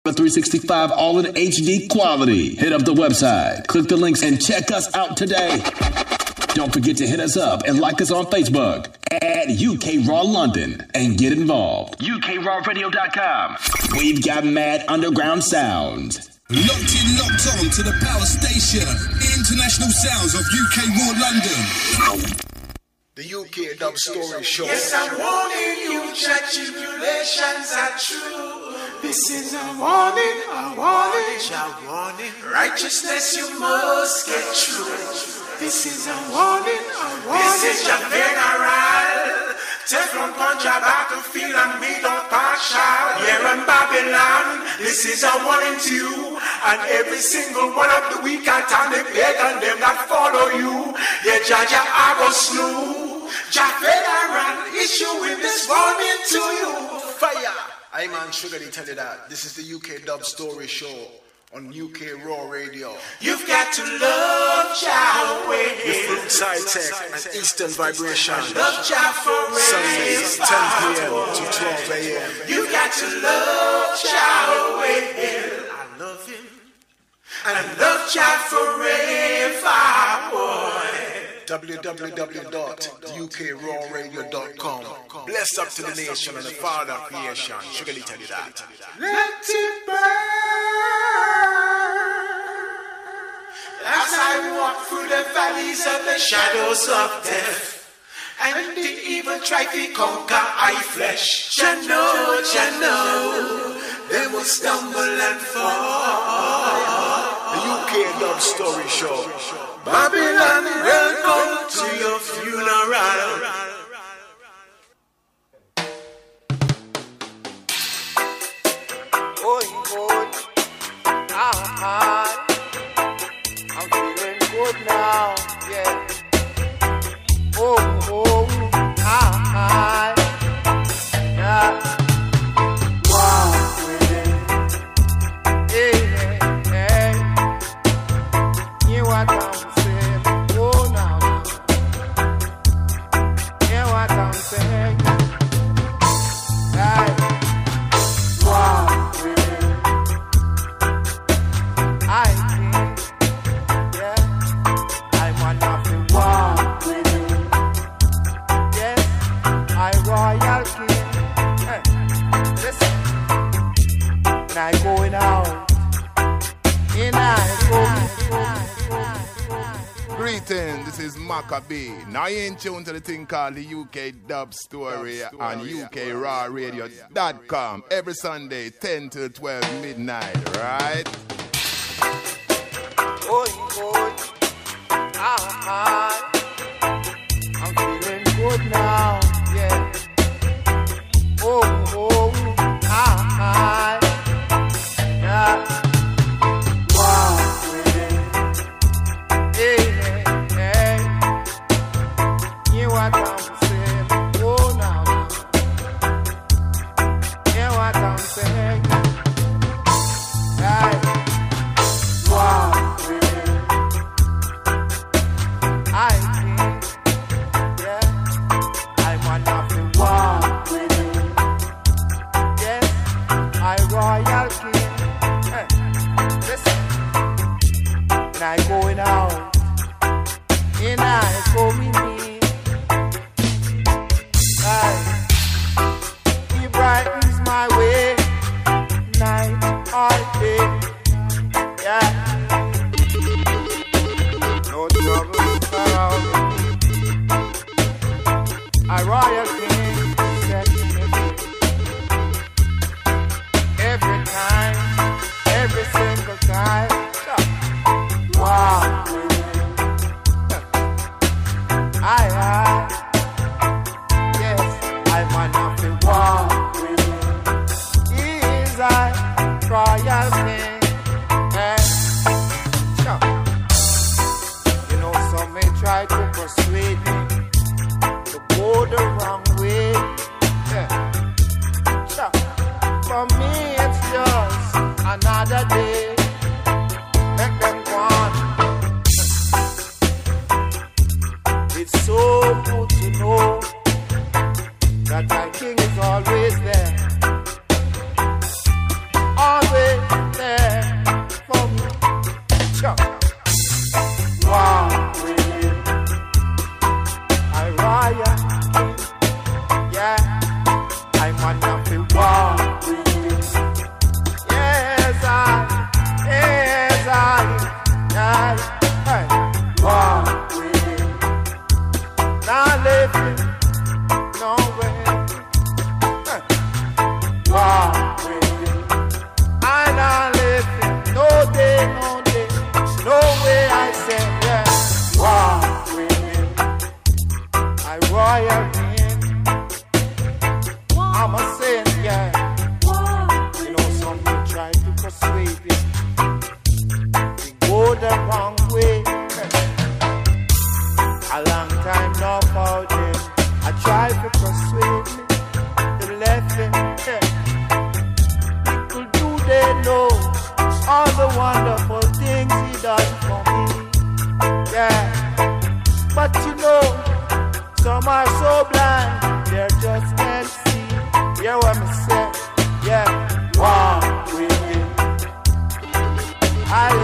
for 365 all in HD quality. Hit up the website, click the links, and check us out today. Don't forget to hit us up and like us on Facebook at UK Raw London and get involved. UKRawRadio.com. We've got mad underground sounds. Locked in, locked on to the power station. International sounds of UK Raw London. The UK Dub Story Show. Yes, I'm warning you that tribulations are true. This is a warning, a warning. Righteousness you must get through. This is a warning, a warning. This is your funeral. Teflon punch your battlefield and me don't partial. Here in Babylon, this is a warning to you. And every single one of the weak and the pagan, them that follow you. Yeah, Jaja, I go slew. Jah federal issuing this warning to you. Fire! I'm on Sugar, they tell you that. This is the UK Dub Story Show on UK Raw Radio. You've got to love Jah way. Your fruit side tech and Eastern Vibration. Love Jah forever. Sundays 10 p.m. to 12 a.m. You've got to love Jah way. I love him. And I love Jah forever, boy. www.ukrawradio.com. Bless up to the nation and the Father of creation. Sugar, they tell you that. Let it burn. As I walk through the valleys of the shadows of death, and the evil try to conquer I flesh. Jah know, they will stumble and fall. The UK Dub Story Show. Babylon, welcome to your funeral. Boy, I'm feeling good now, yeah. Yeah. Walk with it. Hey. You what I'm saying? Oh, now. Hear what I'm saying? Hey. Walk with it. I think, yeah, I wanna be walk with it. Yes, I royal king. Hey, listen. And I going out. And I going. Greetings, this is Maccabee. Now you in tune to the thing called the UK Dub Story on UKRawRadio.com every Sunday 10 to 12 midnight, right? Boy, I'm feeling good now, yeah. Yeah. Walk with it. Hey. Hear what I'm saying? Oh, now. Hear what I'm saying? Hey. Walk with it. I think, yeah, I wanna be walk with it. Yes, I royal king. Hey, listen, and I going out, and I going in. Hey, he brightens my way, night or day. Yeah. No trouble around me. A royal king set me free. Every time, every single time. Wow. Yes, I wanna be walk with you. He is a royal king. You know, some may try to persuade me to go the wrong way. Yeah. For me, it's just another day. Make them go on. It's so good to know that my king is always there. Always. persuade you. We go the wrong way. A long time now for them. I try to persuade me to left it. People do they know all the wonderful things he done for me? Yeah, but you know, some are so blind they just can't see. Hear what me say? Yeah, walk with me. I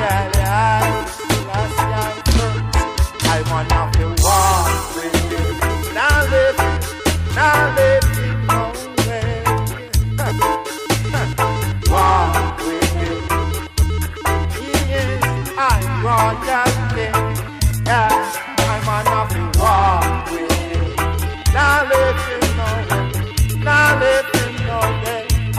wanna be walk with you. Now live it no way. Walk with you. Yes, I'm royal king. Yeah, I wanna be walk with you. Now live it no way. Now live it no way. I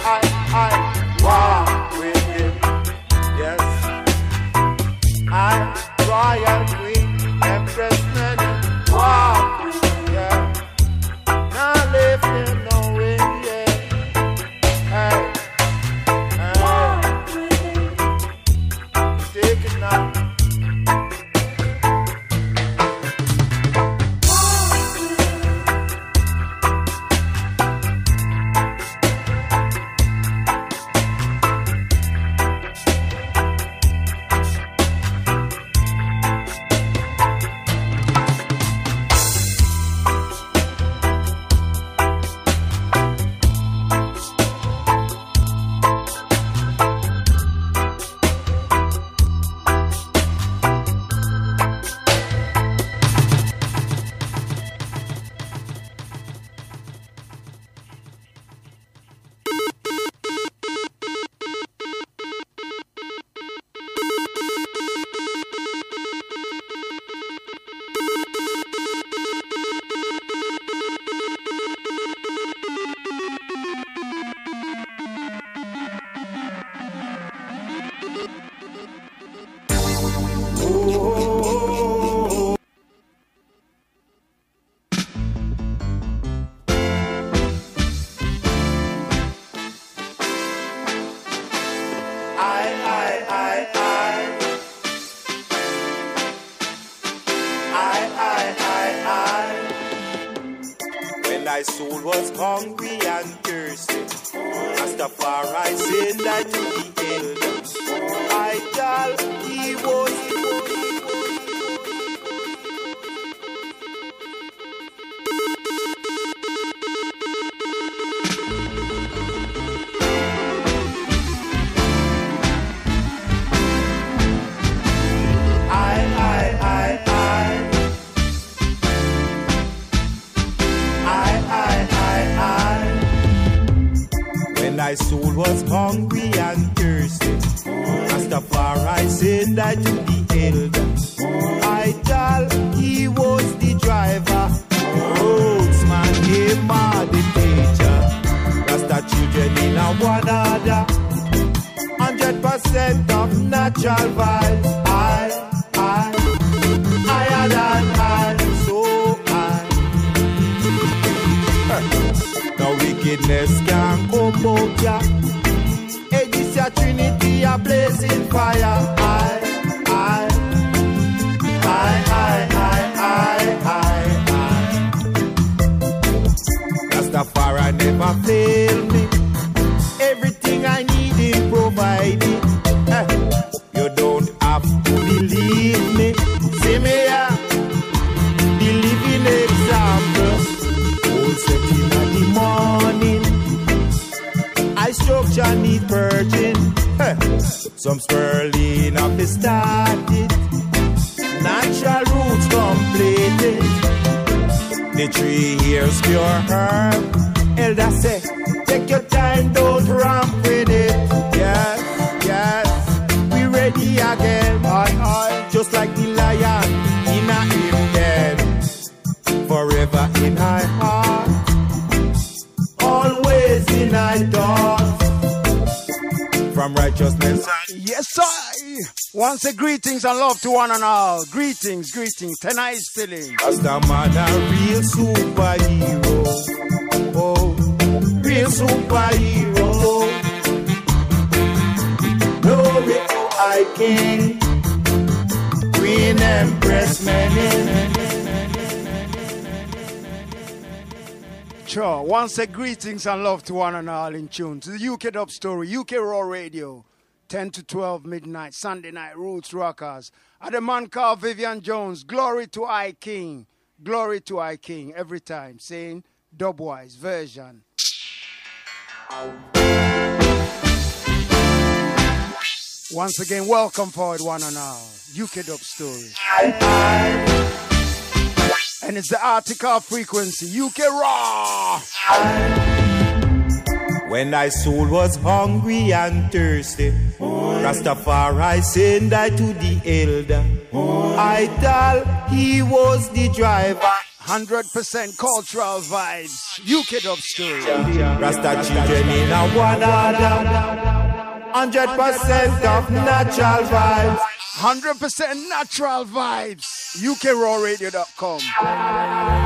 walk with you. Yes, I'm royal queen. Empress Nanny, walk with me, yeah. Now live in no way, yeah. Hey, walk with me. Take it now. Thy soul was hungry and thirsty. Rastafari said that to the elders. I tell he was. Thy soul was hungry and thirsty. Rastafari said that to the elders. I tell he was the driver. Roadsman gave the teacher. Rasta children in a one order. 100% of natural vibes. Higher than I, so high. No wickedness can come out ya. Hey, this your Trinity a blazing fire. I. Rastafari never fail me. Everything I need him provided. You don't have to believe me. See me here, the living example. Old setting at the morning. I structure need purging. Some spurling of the started. Natural roots completed. The tree here's pure herb. Elder say, take your time, don't ramp with it. Yes, we ready again. Just like the lion in a den. Forever in my heart, always in my thoughts. From righteousness. Yes, I. Once a greetings and love to one and all. Greetings. Tonight is feeling. As the man a real superhero. Oh, real superhero. I king, Queen Empress many. Sure. Once again, greetings and love to one and all in tune to the UK Dub Story, UK Raw Radio, 10 to 12 midnight, Sunday night roots rockers. And the man called Vivian Jones, glory to I King, glory to I King, every time, saying dubwise version. Once again, welcome forward one and all, UK Dub Story. And it's the article frequency, UK Raw. When thy soul was hungry and thirsty, Rastafari sent I to the elder. I tell he was the driver. 100% cultural vibes, UK Dub Story. Rasta children in a one order. 100% of natural vibes. 100% natural vibes. UKRawRadio.com.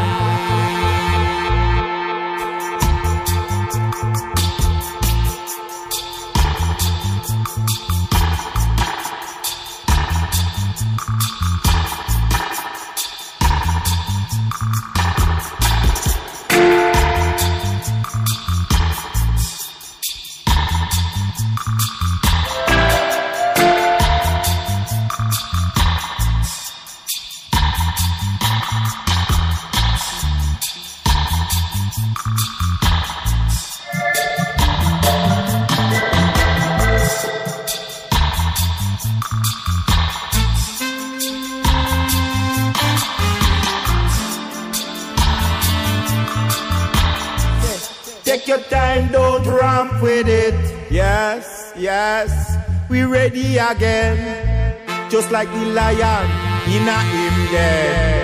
Take your time, don't ramp with it. Yes, yes, we ready again. Just like the lion in a him there.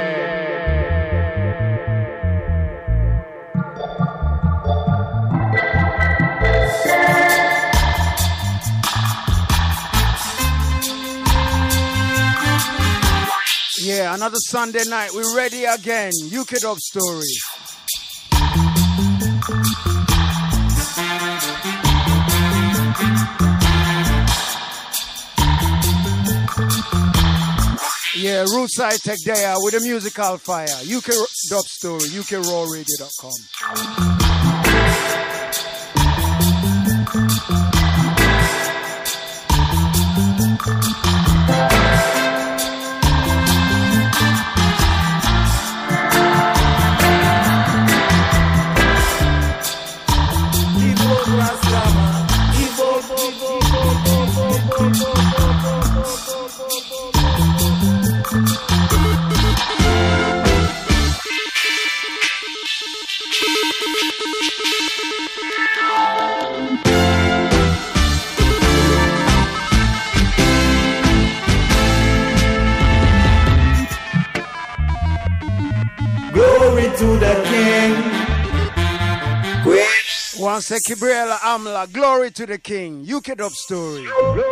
Yeah, another Sunday night. We're ready again. UK Dub Story. Yeah, Rootside Tech there with a musical fire. UK Dub Story, UKRawRadio.com. Glory to the King. Once a Kibriela Amla, glory to the King. UK Dub Story.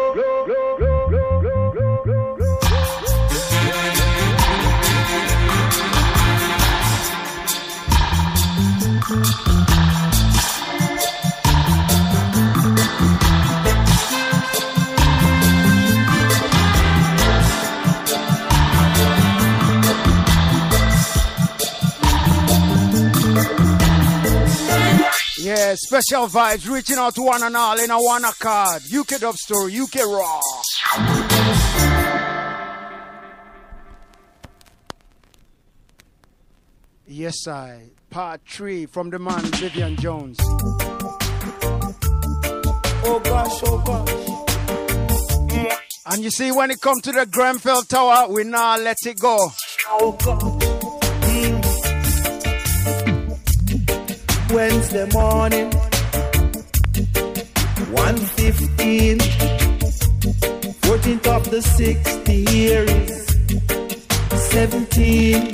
Yeah, special vibes reaching out to one and all in a one accord. UK Dub Story, UK Raw. Yes, I. Part 3 from the man Vivian Jones. Oh gosh, oh gosh. And you see, when it comes to the Grenfell Tower, we now let it go. Oh God. Wednesday morning, 1:15, 14th of the 6th year is 17,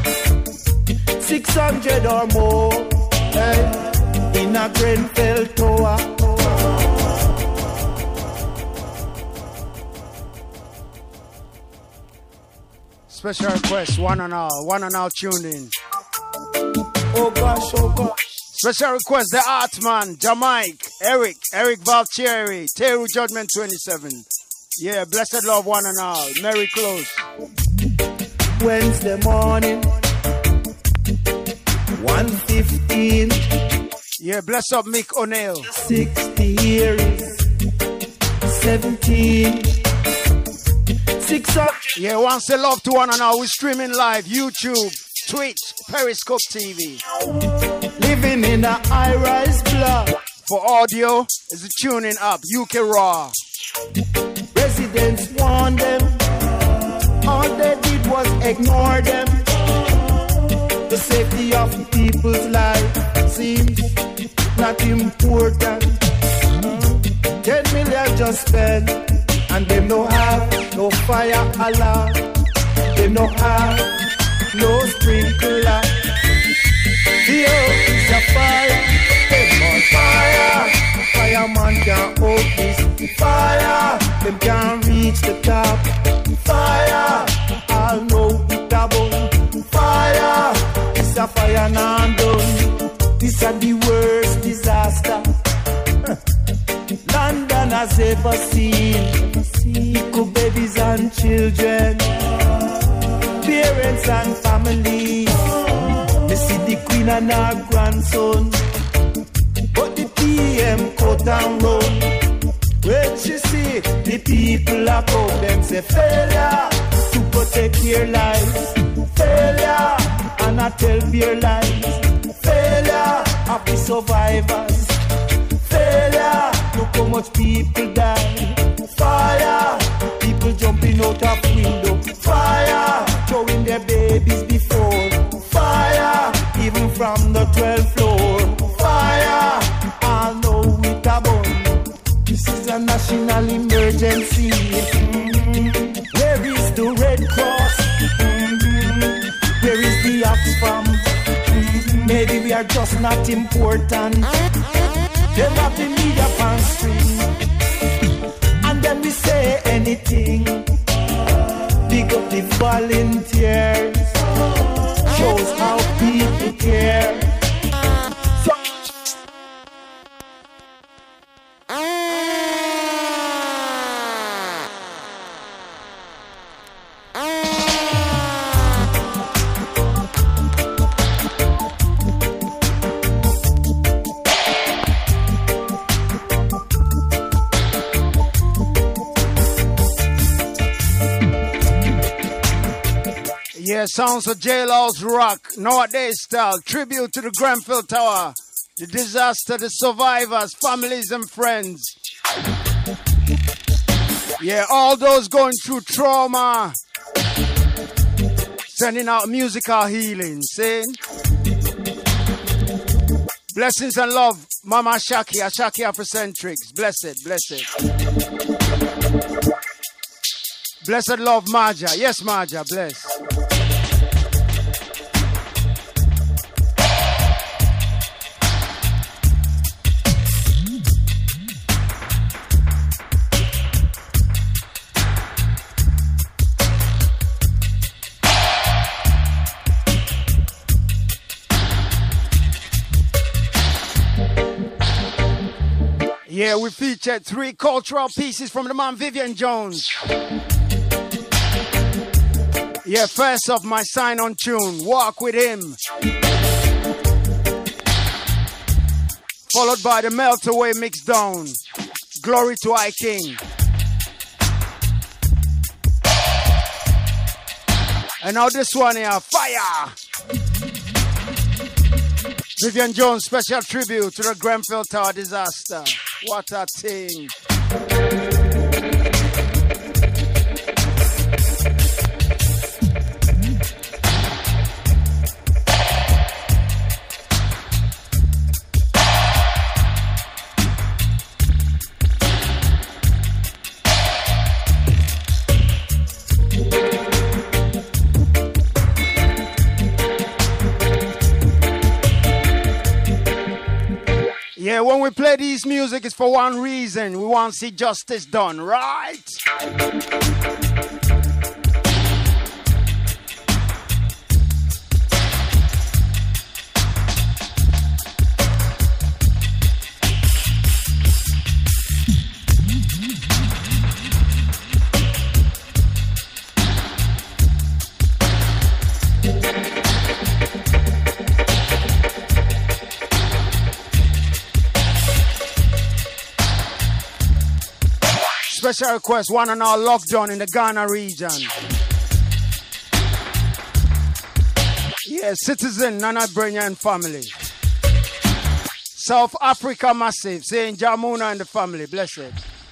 600 or more, in a Grenfell Tower. Special request, one and all tuned in. Oh gosh, oh gosh. Special request, the Artman, Jamaica, Eric Valtieri, Teru Judgment 27, Yeah, blessed love one and all. Merry close. Wednesday morning, 1:15. Yeah, bless up Mick O'Neill. 60 years, 17. 600. Yeah, once a love to one and all. We're streaming live, YouTube, Twitch, Periscope TV. Living in a high-rise block. For audio, is a tuning up, UK Raw. Residents warned them. All they did was ignore them. The safety of people's life seems not important. 10 million just spent, and they don't have no fire alarm. They don't have no sprinkler. The earth is a fire. Them on fire. Fireman can't hold this fire. Them can't reach the top. Fire. All know it about fire. It's a fire now done. This is the worst disaster London has ever seen. Equal babies and children, parents and families. They see the queen and her grandson, but the PM cut and run. When she see the people are come, them say failure to protect their lives. Failure, and I tell their lives. Failure of the survivors. Failure, look how much people die. Fire, people jumping out of window. Fire, throwing their babies before. Fire, even from the 12th floor. Fire, I know it about. This is a national emergency. Where is the Red Cross? Where is the Oxfam? Maybe we are just not important. They have the media on stream, and then we say anything. Big up the volunteers. Shows how people care. Yeah, sounds of J-Law's rock, nowadays style, tribute to the Grenfell Tower, the disaster, the survivors, families and friends. Yeah, all those going through trauma, sending out musical healing, see? Blessings and love, Mama Ashaki Afrocentrics, blessed, blessed. Blessed love, Marja, yes Marja, bless. Yeah, we featured 3 cultural pieces from the man Vivian Jones. Yeah, first off, my sign-on tune, Walk With Him. Followed by the Melt Away mix down, Glory to I King. And now this one here, Fire! Vivian Jones special tribute to the Grenfell Tower disaster. What a thing. Yeah, when we play this music, it's for one reason. We want to see justice done, right? Special request, one and all lockdown in the Ghana region. Yeah, Citizen, Nana Brenya and family. South Africa massive, saying Jamuna and the family, blessed.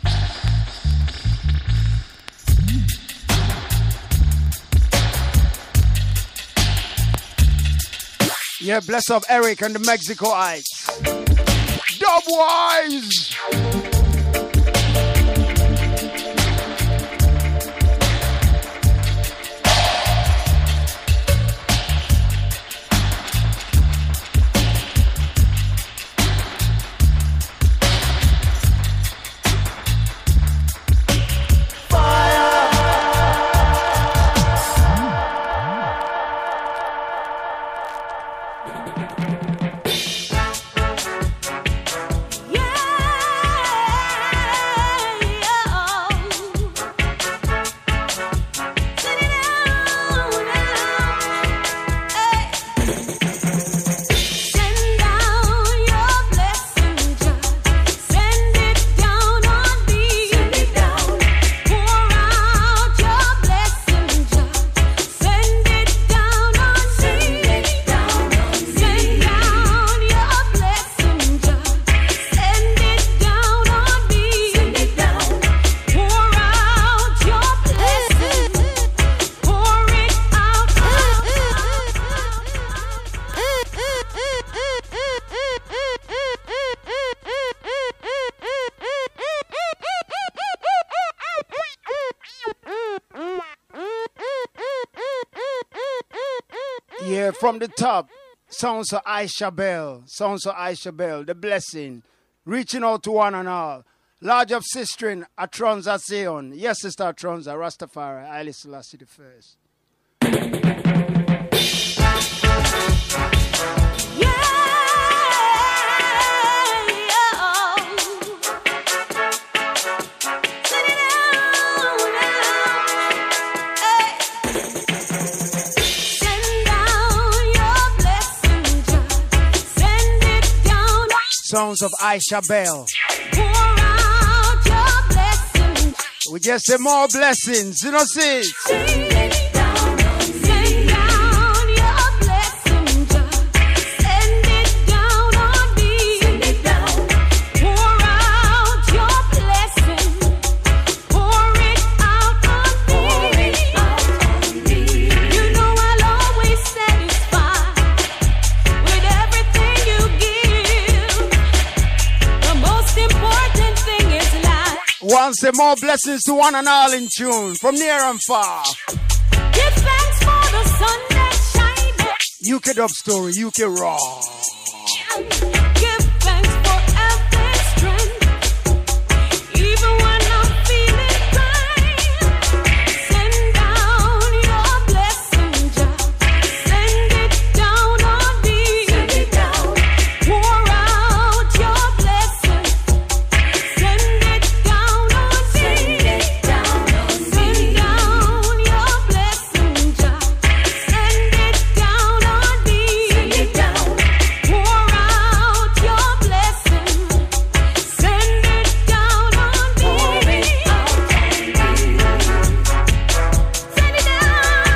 Yeah, bless up Eric and the Mexicoites. Dubwise! From the top, sounds of Aisha Bell, the blessing, reaching out to one and all. Large of Sistrin, Atronza Zion. Yes, Sister Atronza, Rastafari, Haile Selassie the First. Sounds of Aisha Bell. We just say more blessings, you know, sis. One say more blessings to one and all in tune, from near and far. Give thanks for the sun that shining. UK Dub Story, UK Raw. Give thanks for every strength, even when I'm feeling fine. Send down your blessing, Jah. Send it down on me. Send it down. Pour out your blessing. Send it down on me. Send it down on me. Send down your blessing, Jah. Send it down on me. Send it down. Pour out your blessing. Send it down on me. Pour it out on me. Send it down.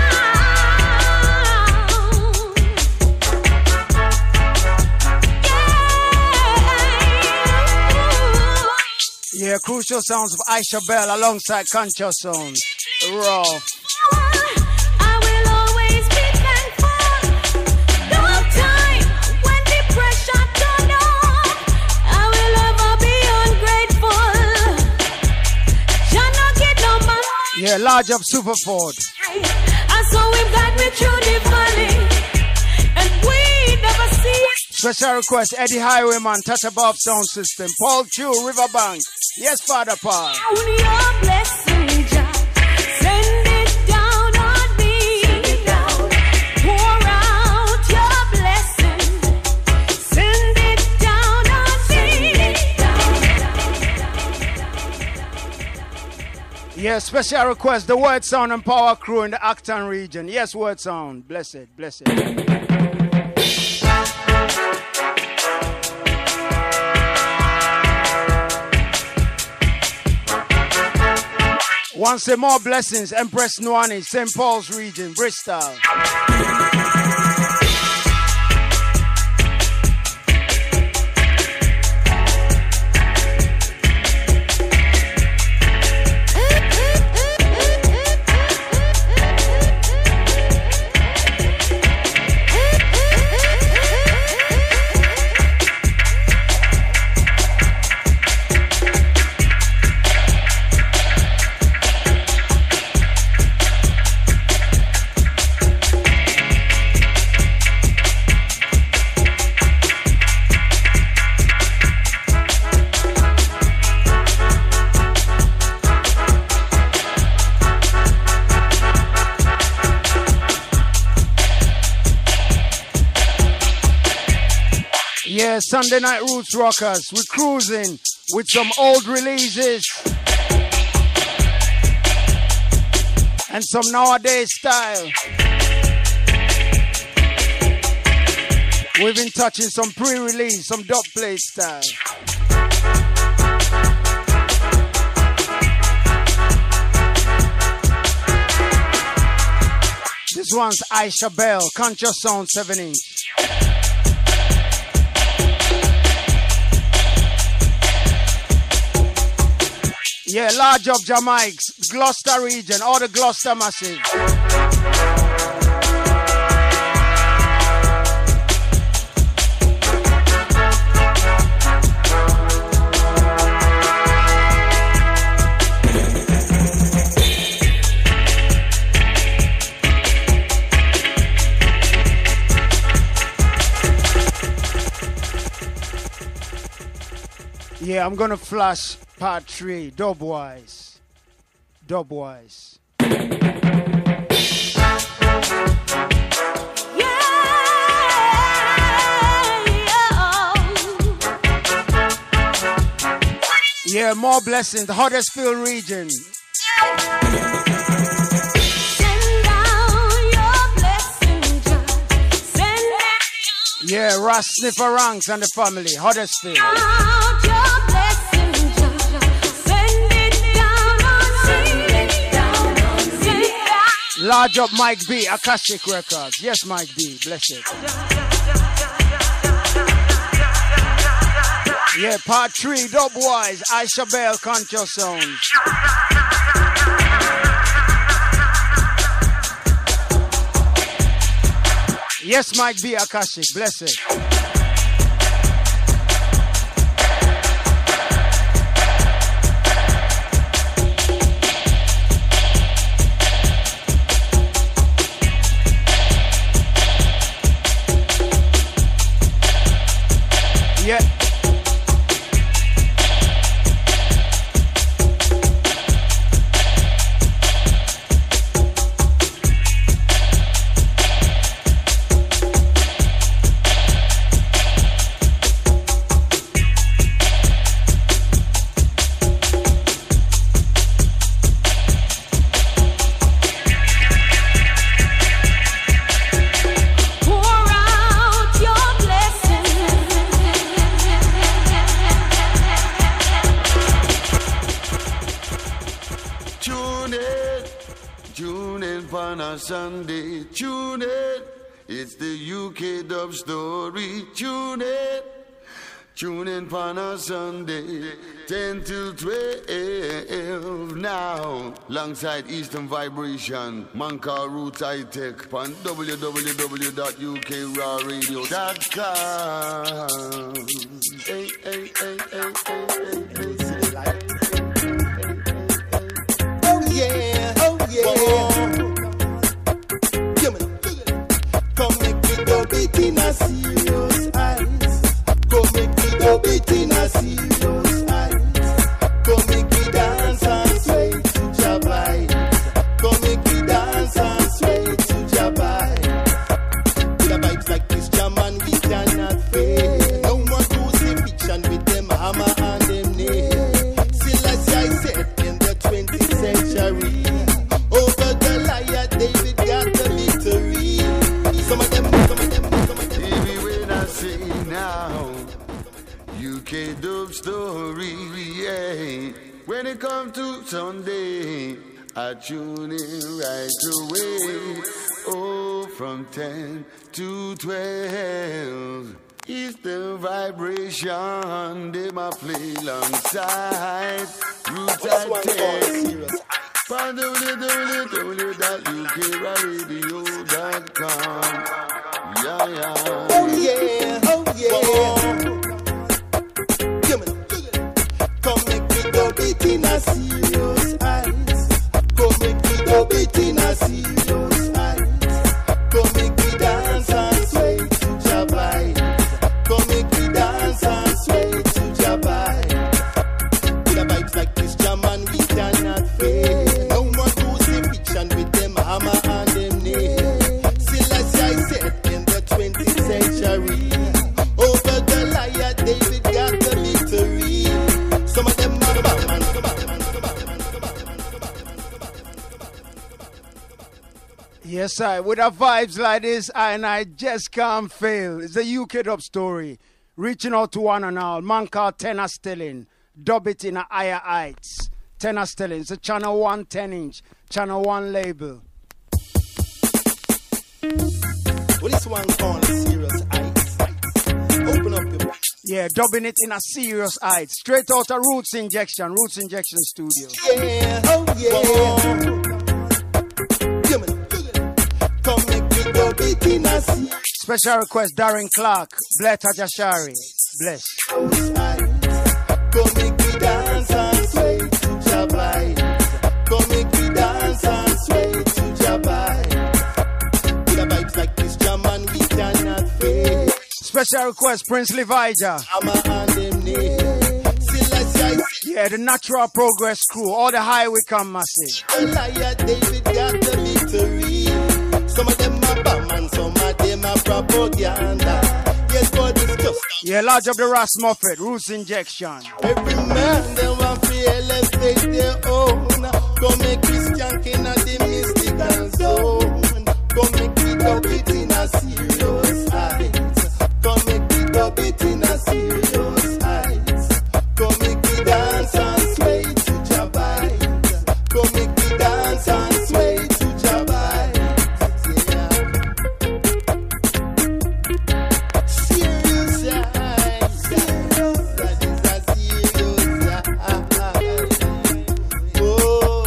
Yeah, crucial sounds of Aisha Bell alongside Conscious Sounds. Raw. I will always be thankful. No time when the pressure turn up, I will ever be ungrateful. Shall not get no money. Yeah, large up Superford. And so we've got me through the valley, and we never see it. Special request, Eddie Highwayman, Touch Above Sound System, Paul Chew, Riverbank. Yes, Father Paul. Down your blessing, Jah. Send it down on me. Send it down. Pour out your blessing. Send it down on me. Yeah, special request, the Word Sound and Power Crew in the Acton region. Yes, Word Sound. Blessed, blessed. One say more blessings, Empress Nwani, St. Paul's region, Bristol. Yeah, Sunday Night Roots Rockers. We're cruising with some old releases and some nowadays style. We've been touching some pre-release, some dub plate style. This one's Aisha Bell, Conscious Sound 7-inch. Yeah, large up Jamaics, Gloucester region, all the Gloucester massive. Yeah, I'm gonna flash part 3, dubwise. Dubwise. Yeah, more blessings, the Huddersfield region. Yeah, Ross Sniffer Ranks and the family, Huddersfield. Large up Mike B, Akashic Records. Yes, Mike B, bless it. Yeah, part 3, dubwise, Aisha Bell, Conscious Sounds. Yes, Mike B, Akashic, bless it. Yeah. Sunday, tune in. It's the UK Dub Story. Tune in. Tune in on a Sunday, 10 till 12 now. Alongside Eastern Vibration, man called Roots High Tech on www.ukrawradio.com. Hey, hey, hey, hey, hey, hey, hey. Oh yeah, oh yeah. Come make me dub it in a serious eyes. Come make me dub it in a serious eyes. Come make me dance and sway to Jabai. Come make me dance and sway to Jabai. With the vibes like this jam and we cannot fail. No one to see fiction with them hammer and them nail. it comes to Sunday, I tune in right away. Oh, from 10 to 12. It's the vibration they ma play alongside. Roots at 10. Find www.ukeradio.com. Yeah, yeah. Oh yeah, oh yeah. Come make me go beat in a serious eyes. Come make me go beat in a serious eyes. Come make me dance and sway to Jabai. Come make me dance and sway to Jabai. With a vibes like this jam and we cannot fail. No more crucifixion with them hammer and them nail. Still as I said in the 20th century, over Goliath David got the victory. Some of them are bad man, some of them are Yes, I. With our vibes like this, I just can't fail. It's a UK dub story. Reaching out to one and all. Man called Tenor Stelling. Dub it in a higher heights. Tenor Stelling. It's a channel 1 10-inch. Channel 1 label. Well, this one called Serious Heights. Open up your... Yeah, dubbing it in a serious height. Straight out of Roots Injection Studio. Yeah, oh yeah. Come make me go beat in a sea. Special request Darren Clark, Bless Hajashari. Bless. Come make me dance and sway to Jabai. Come make me dance and sway to Jabai. With a vibes like this jam and we cannot fail. Special request Prince Levija. Yeah, the Natural Progress Crew, all the highway come massive. Goliath David got the victory. Some of them are bam and some of them are propaganda. Yes, but it's just... Yeah, large up the Ras Muffet, Roots Injection. Every man, they want to elevate their own. Come make Christian king of the mystical zone. Come make me go beat in a serious heights. Come make me go beat in a serious heights. Come make me dance and sway to Jabai. Come make me dance and sway to Jabai. Serious eyes. That is a serious eye. Oh,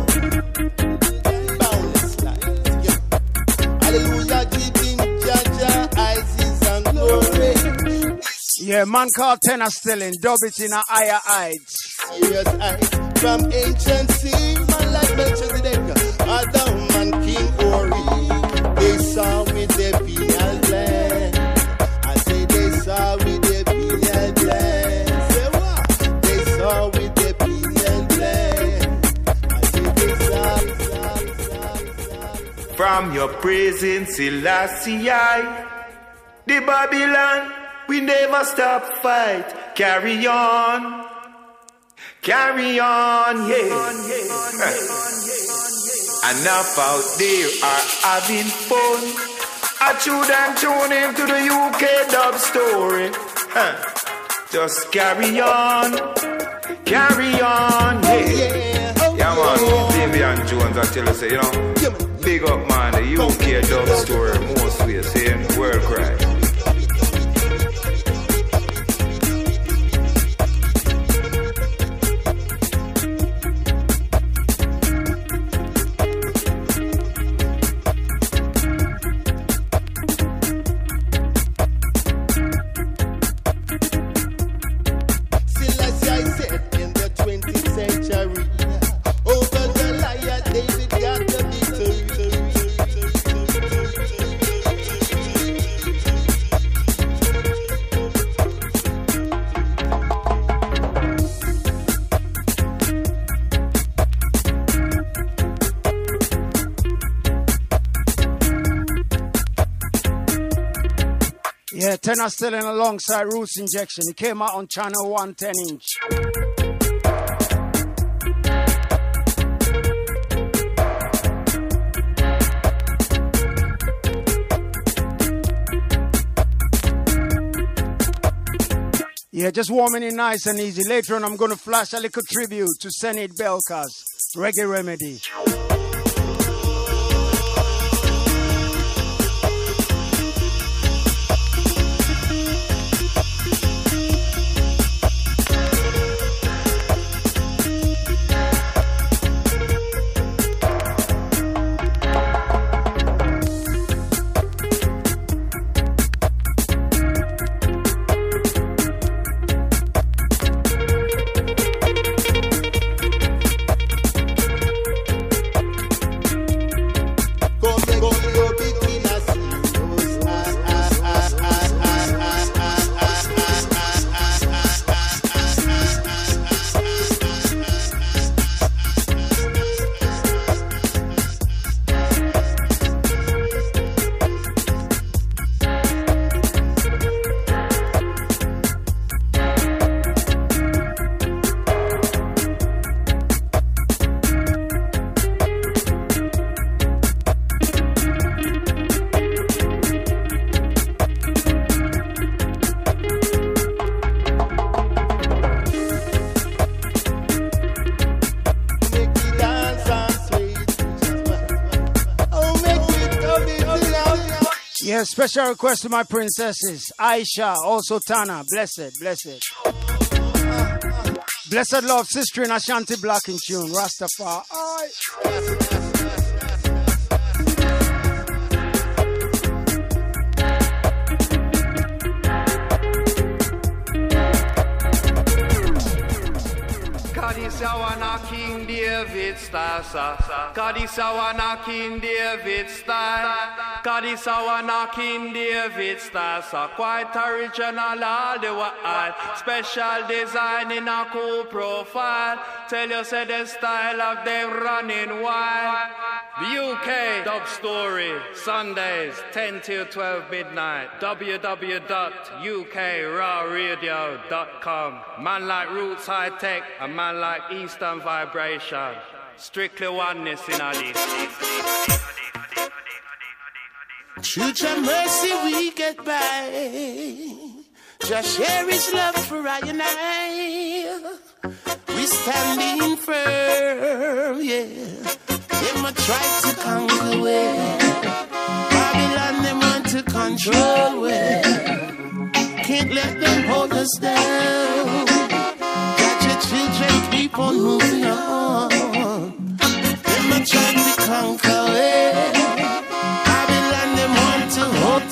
boundless life. Yeah. Hallelujah, giving Jaja eyes and glory. Yeah, man called Tenor Stelling, dub it in a higher heights. Serious eyes from ancient sea, man like Melchizedek, Adam and King Ori. They saw with their pineal gland. I say they saw with their pineal gland. Say what? They saw with their pineal gland. I say they saw. From your prison, Selassie, the Babylon, we never stop fight. Carry on, yeah. Enough out there are having fun. I tune into the UK dub story. Just carry on, yeah. Yeah, man, Vivian Jones, I tell you, say, you know, big up, man, the UK dub story, most ways, here in the world cry. Yeah, Tenor Stelling alongside Roots Injection. He came out on channel 1 10-inch. Yeah, just warming it nice and easy. Later on, I'm going to flash a little tribute to Senate Belkas, Reggae Remedy. Special request to my princesses, Aisha, also Tana, blessed. Blessed love, sister in Ashanti Black in tune, Rastafari. Kadisawana King David style, Kadisawana King David style, Kadisawana King David style, quite original all the while, special design in a cool profile, tell you say the style of them running wild. The UK Dub Story, Sundays 10 till 12 midnight, www.ukrawradio.com. Man like Roots High Tech, a man like Eastern Vibration. Strictly oneness in all this. Through your mercy we get by. Just share his love for I and I. We standing firm, yeah. They might try to conquer way. Babylon, they want to control way. Can't let them hold us down. Got your children keep on moving on. They might try to conquer way. Babylon, they want to hold.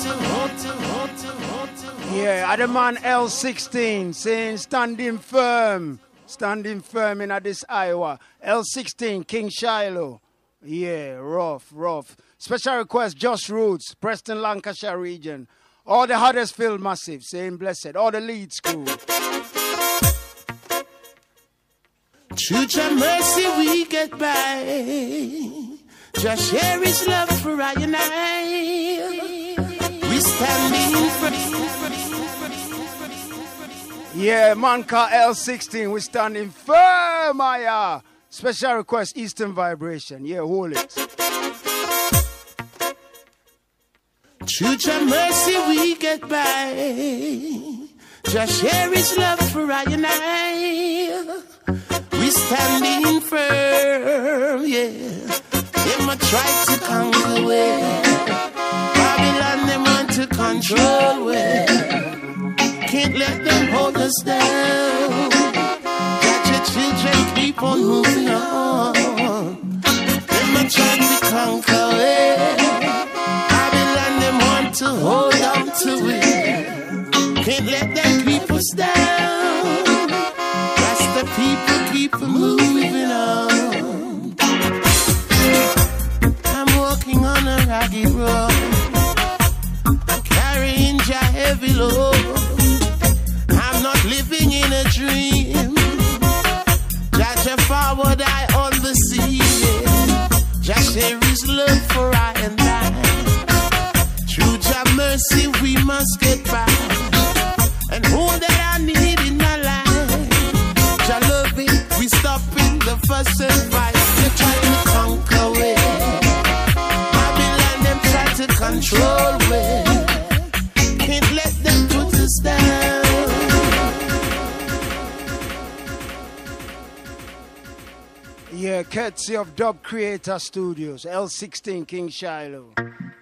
Yeah, Adaman L16 saying standing firm in this Iowa. L16, King Shiloh. Yeah, rough. Special request, Josh Roots, Preston, Lancashire region. All the Huddersfield Massive, saying blessed. All the Leeds crew. Through your mercy we get by. Just share his love for I and I. We standing firm. Yeah, Manka L16, we standing firm, Aya. Special request, Eastern Vibration. Yeah, hold it. Through your mercy we get by. Just share his love for I and I. We standing firm, yeah. They might try to conquer way. Babylon, they want to control way. Can't let them hold us down. Got your children keep on moving on. They might try to conquer it. Babylon, them want to hold on to it. Can't let them keep us down. That's the people keep moving on. I'm walking on a rocky road. I'm carrying your heavy load. I'm not living in a dream. Judge forward, I on the sea. Just there is love for I and I. Through your mercy we must get by. And all that I need in my life, your loving, we stopping the fuss and fight. They try to conquer way. Babylon, them try to control way. Can't let them put us down. Yeah, courtesy of Dub Creator Studios, L16 King Shiloh.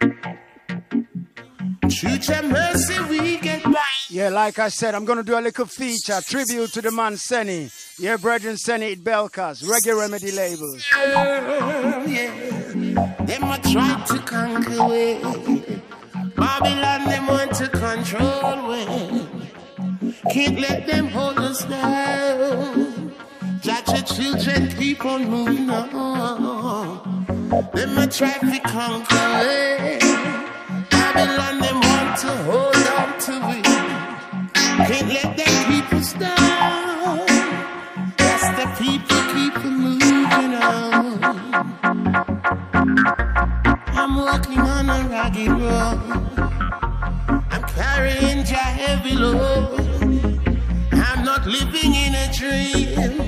Future mercy we get by. Yeah, like I said, I'm going to do a little feature, tribute to the man Senny. Yeah, brethren Senny at Belkas, Reggae Remedy labels. Yeah, them a try to conquer way. Babylon, them want to control way. Can't let them hold us down. Judge your children, keep on moving on. Them a try to conquer way. Babylon, them want to hold on to it. Can't let them keep us down. That's the people keep moving on. I'm walking on a rugged road. I'm carrying your heavy load. I'm not living in a dream.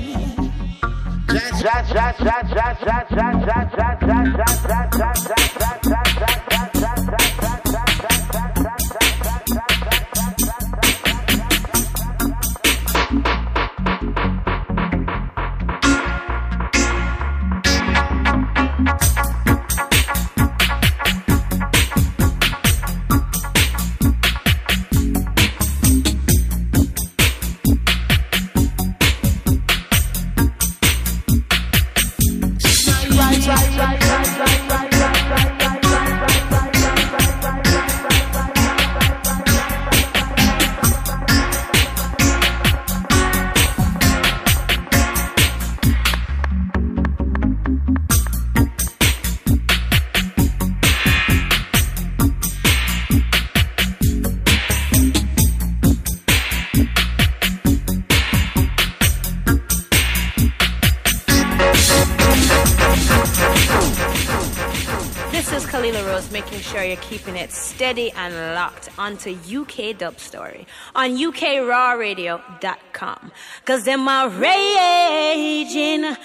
Making sure you're keeping it steady and locked onto UK Dub Story on UKRawRadio.com. Cause them are raging,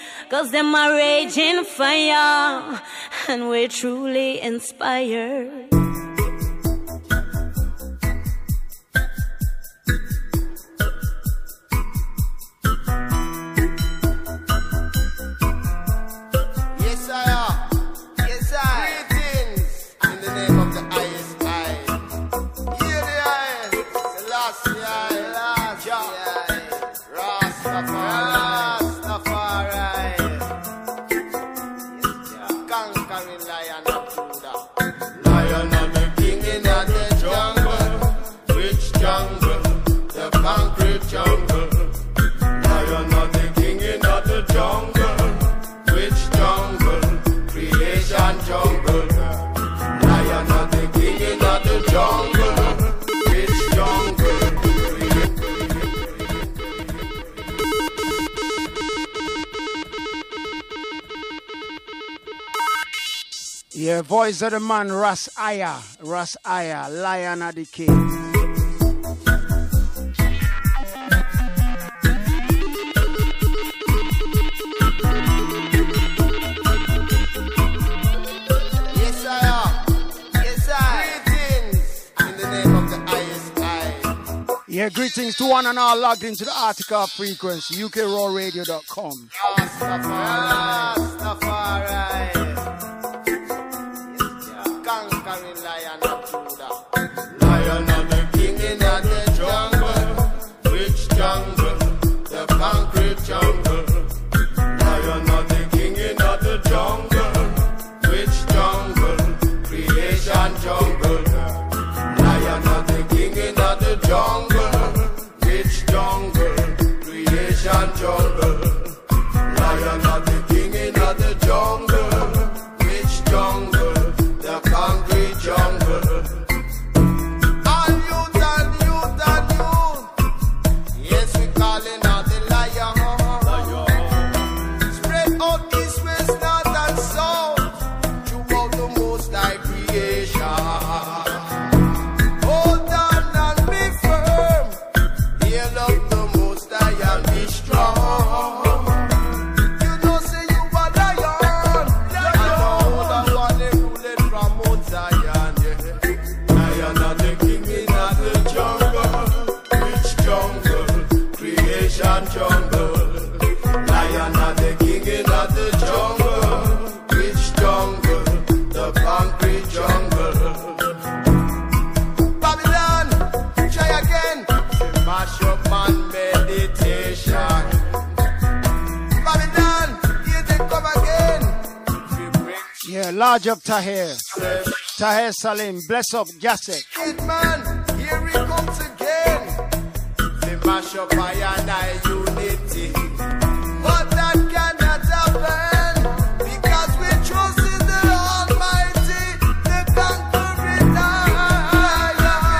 fire, and we're truly inspired. Yeah, voice of the man, Ras Aya, Lion of the King. Yeah, greetings to one and all logged into the article frequency, UKRawRadio.com. Conquering Lion of Judah. Lion of the King in the jungle. Which jungle? The concrete jungle. Lion of the King in the jungle. Which jungle? Creation jungle. Lion of the King in the jungle. Which jungle? Creation jungle. Lion of the King in Yeah, large up Tahir. Tahir Salim, bless up Jasek. Kidman, here he comes again. They mash up I and I unity. But that cannot happen because we trust in the Almighty, the conquering Lion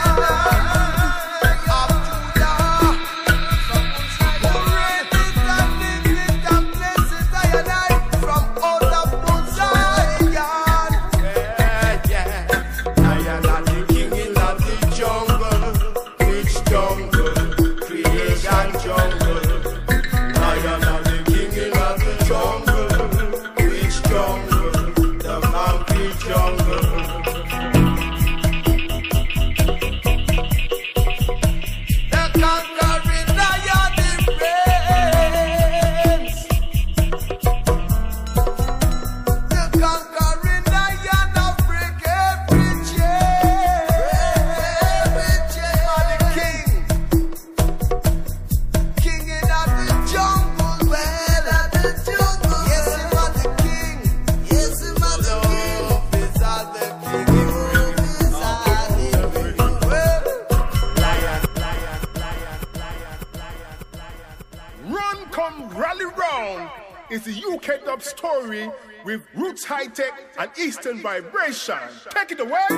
of Judah. Who reigneth and liveth and blessed I and I from out of Mount Zion. Yeah. I am not the king in the jungle. Which jungle? Creation jungle. I am not the king in the jungle. Which jungle? The concrete jungle. The conquering lion reigns. The conquering lion of break every chain. The king. King in the jungle, well at the jungle. Yes, him are the king. Yes, him are the king. Love is all the king. Love is all the king. Well, Run, come, rally round. It's the UK Dub Story with Roots High Tech and Eastern Vibration. Take it away.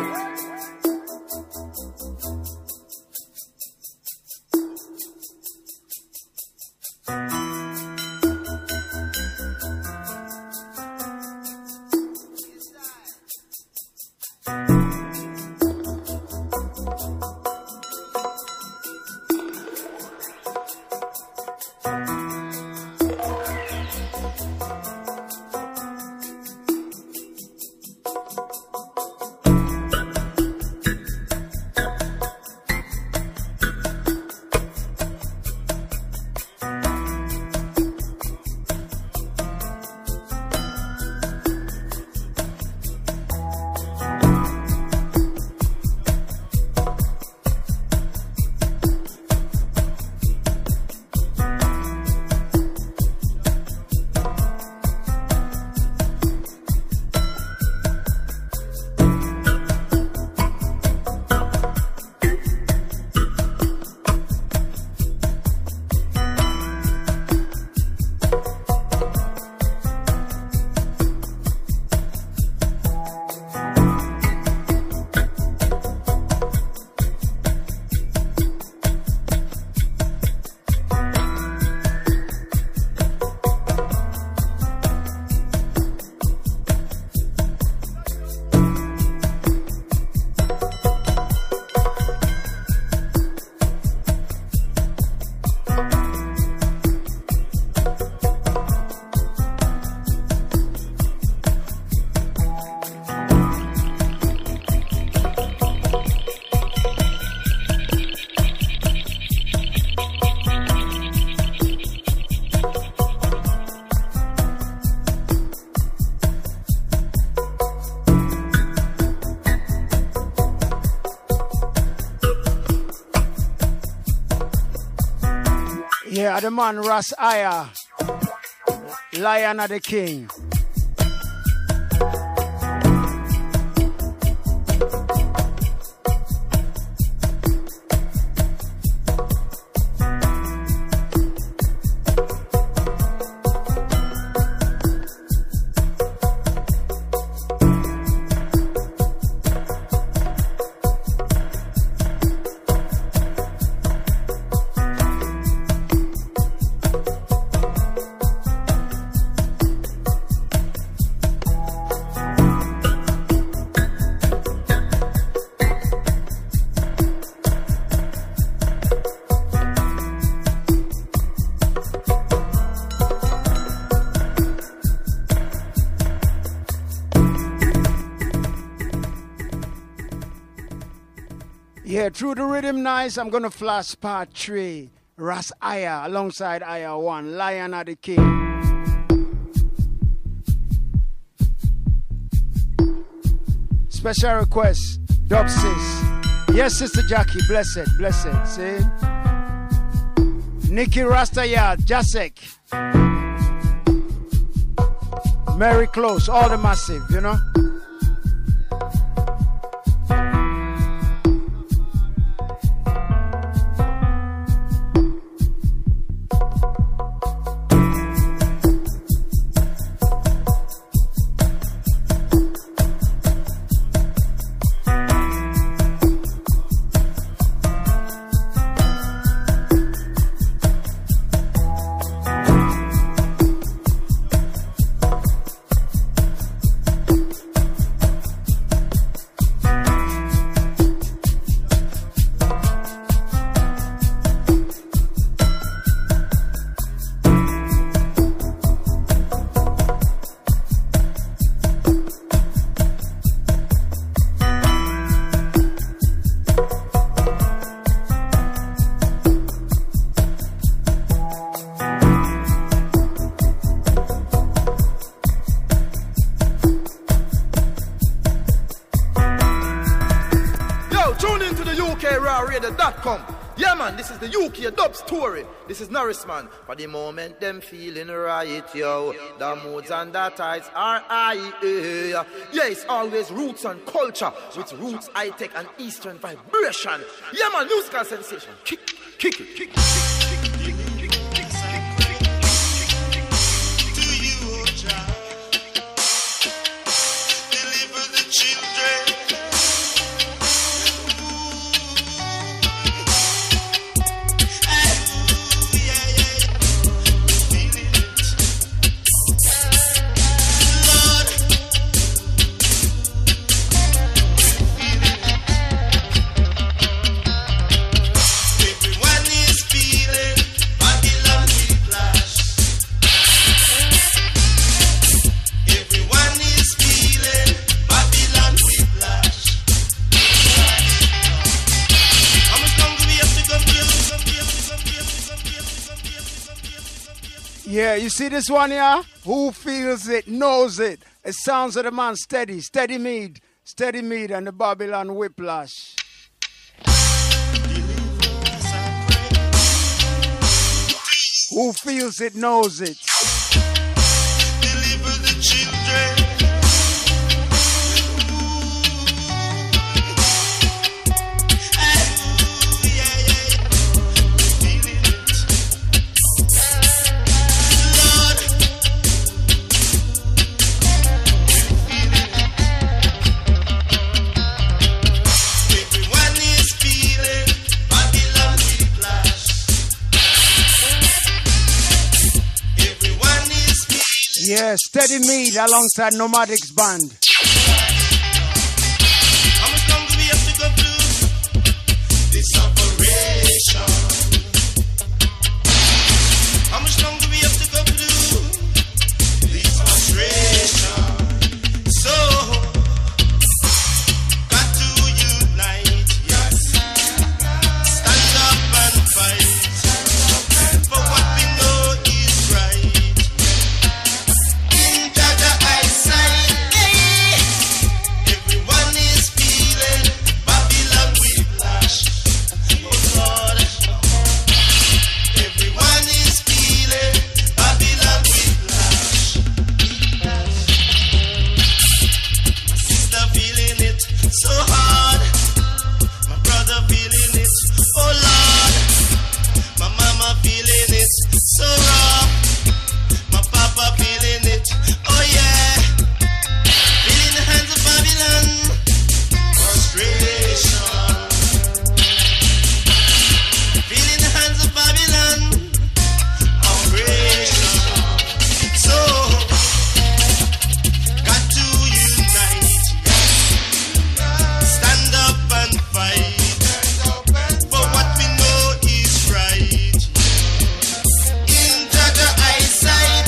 Yeah, the man Ras Aya, Lion of the King. Yeah, through the rhythm nice, I'm gonna flash part 3. Ras Aya alongside Aya 1, Lion of the King. Special request, Dub Sis. Yes, Sister Jackie, blessed, blessed. See? Nikki Rastayard, Jasek. Mary Close, all the massive, you know. Yeah, man, this is the UK Dub Story. This is Norrisman. For the moment, them feeling right, yo. The moods and the tides are high. Yeah, it's always roots and culture with roots, high-tech and eastern vibration. Yeah, man, musical sensation. Kick it, kick it, kick it, kick it, kick it. Yeah, you see this one here? Who feels it, knows it. It sounds of the man Steady, Steady Mead and the Babylon Whiplash. Who feels it, knows it. Deliver the children. Yeah, Steady Mead alongside Nomadics Band. How much longer we have to go through this operation? How much longer we have to go through this frustration? So, got to unite, yes. Stand up and fight for what we know is right. Everyone is feeling Babylon whiplash. Oh Lord. Everyone is feeling Babylon whiplash. My sister feeling it so hard. My brother feeling it. Oh Lord. My mama feeling it so rough. My papa feeling it. Oh yeah. Feeling the hands of Babylon. Frustration. Feeling the hands of Babylon. Operation. So, got to unite. Stand up and fight for what we know is right. In Jaja eyesight,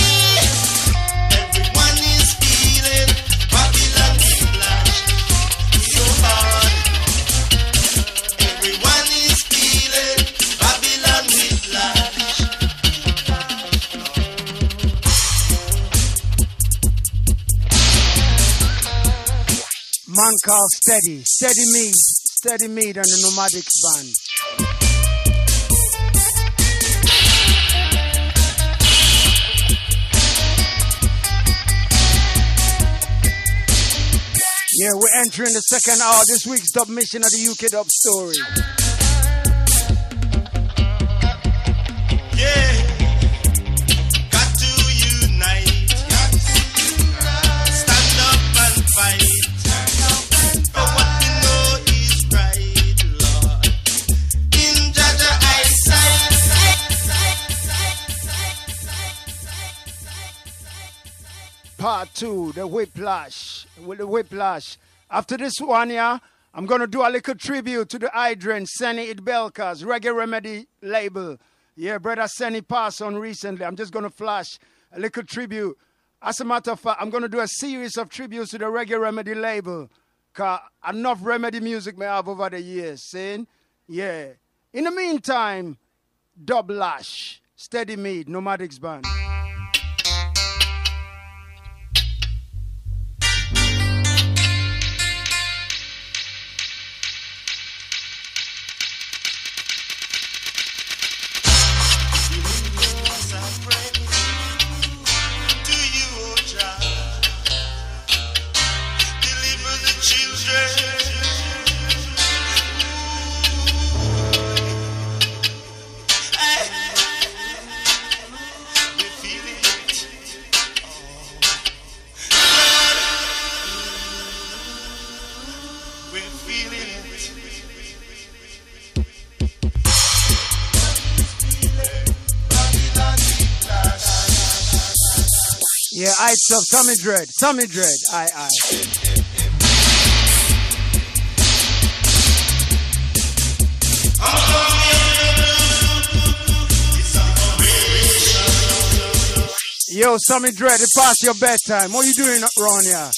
everyone is feeling Babylon whiplash so hard. Everyone is feeling Babylon whiplash. Man called Steady Mead and the Nomadics Band. Yeah, we're entering the second hour. This week's dub mission of the UK Dub Story. Yeah, got to unite. Stand up and fight for what we know is right, Lord. In Jaja eyesight. Part 2, the whiplash. With the whiplash. After this one, yeah, I'm going to do a little tribute to the Idren Senny Idbelka's Reggae Remedy label. Yeah, brother Senny passed on recently. I'm just going to flash a little tribute. As a matter of fact, I'm going to do a series of tributes to the Reggae Remedy label. Because enough Remedy music may have over the years. Saying, yeah. In the meantime, Dub Lash, Steady Mead, Nomadics Band. Yeah, I stuff Tommy Dread, aye. Yo, Sammy Dread, it's past your bedtime. What are you doing around here?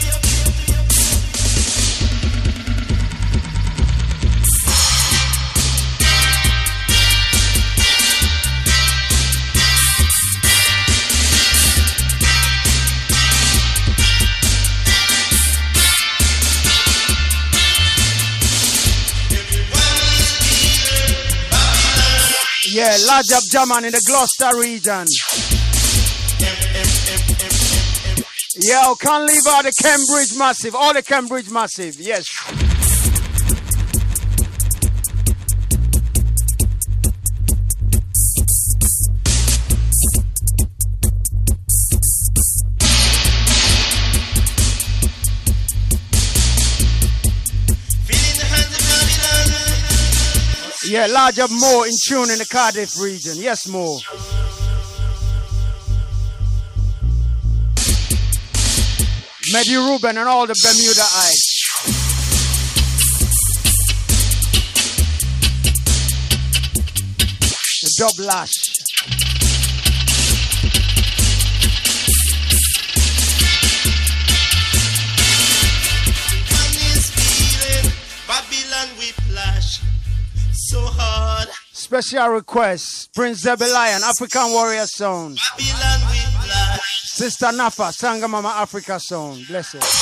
Yeah, large up German in the Gloucester region. Yo, can't leave out the Cambridge Massive, all the Cambridge Massive, yes. Yeah, large up more in tune in the Cardiff region. Yes, more. Mehdi Ruben and all the Bermudaites. The Dub Lash. Babylon whiplash. So hard. Special request, Prince Zebelion, African Warrior Sound. Sister Nafa, Sangamama Africa Sound. Bless it.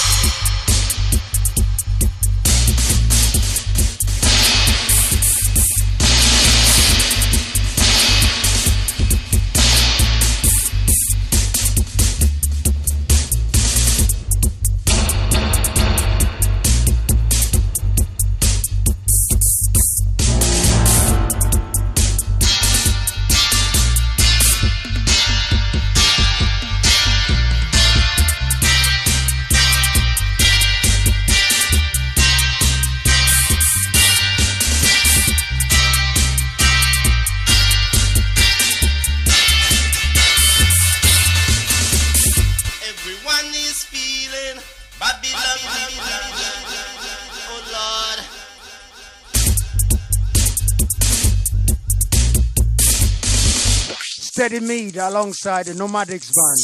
Steady Mead alongside the Nomadics Band.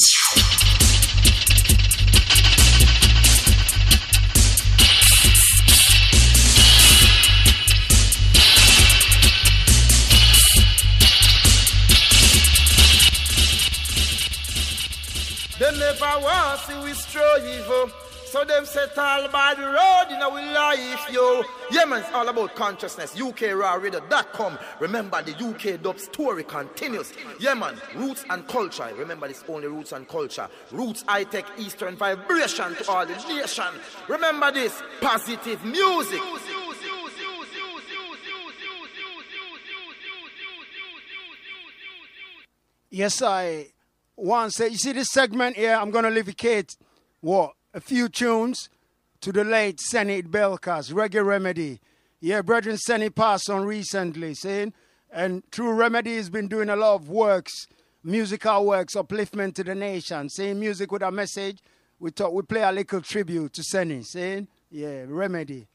They never was see we strive. So them set all by the road in our life, yo. Yeah, man, it's all about consciousness. UKRawRadio.com. Remember, the UK dub story continues. Yeah, man, roots and culture. Remember, this only roots and culture. Roots, high-tech, Eastern vibration to all the nation. Remember this, positive music. Yes, I want to say, you see this segment here, I'm going to dedicate, what, a few tunes to the late Senny Belkas, Reggae Remedy. Yeah, brethren, Senny passed on recently, saying, and through Remedy has been doing a lot of works, musical works, upliftment to the nation, saying music with a message. We thought we'd play a little tribute to Senny, saying, yeah, Remedy.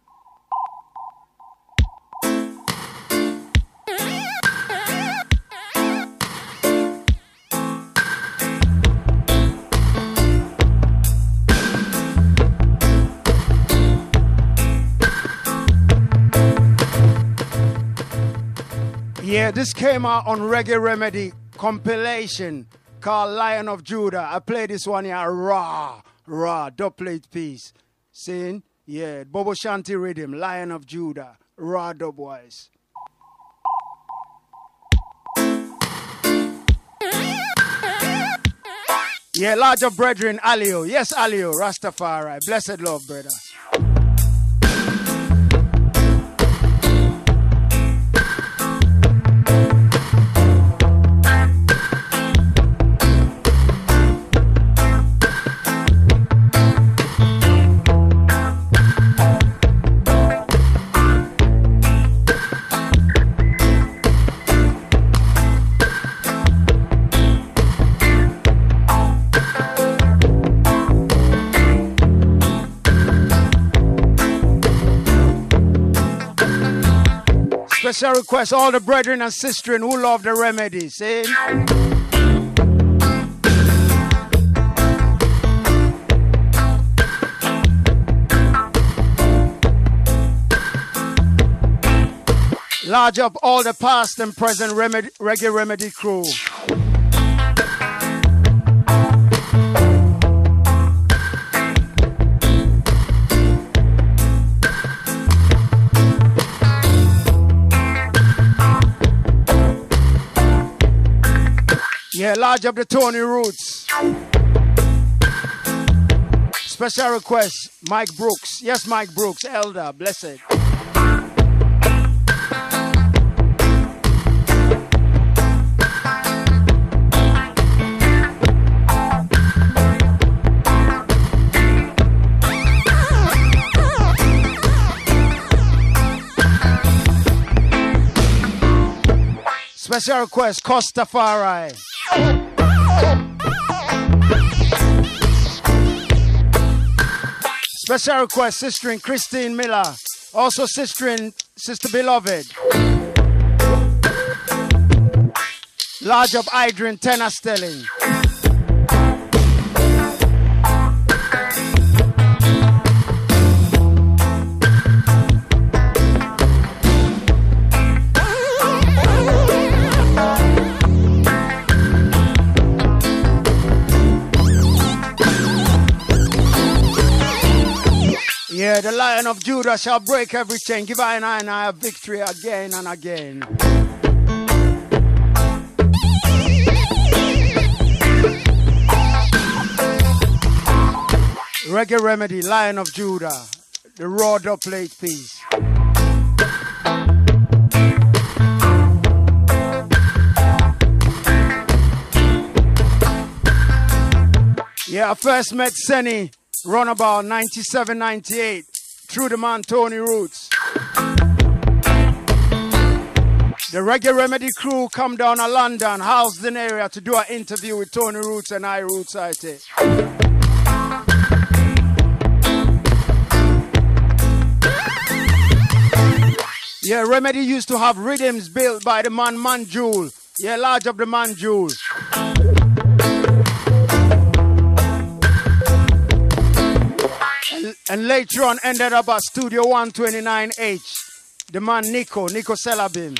Yeah, this came out on Reggae Remedy compilation called Lion of Judah. I play this one here, raw, dubplate piece. Saying, yeah, Bobo Shanti rhythm, Lion of Judah, raw dubwise. Yeah, larger brethren, Alio. Yes, Alio, Rastafari. Blessed love, brother. Special request, all the brethren and sisters who love the Remedy. Say, large up all the past and present Reggae Remedy crew. Yeah, large up the Tony Roots. Special request, Mike Brooks. Yes, Mike Brooks, Elder, blessed. Special request, Costafari. Special request, Sister Christine Miller. Also Sister Beloved. Large up Adrian Tenor Stelling. Yeah, the Lion of Judah shall break every chain. Give I and I a victory again and again. Reggae Remedy, Lion of Judah, the raw dubplate piece. Yeah, I first met Senny run about 97, 98 through the man Tony Roots. The Reggae Remedy crew come down to London, Housden area to do an interview with Tony Roots and I Roots IT. Yeah, Remedy used to have rhythms built by the man Manjul. Yeah, large up the Manjul. And later on ended up at Studio 129H. The man Nico Selabim.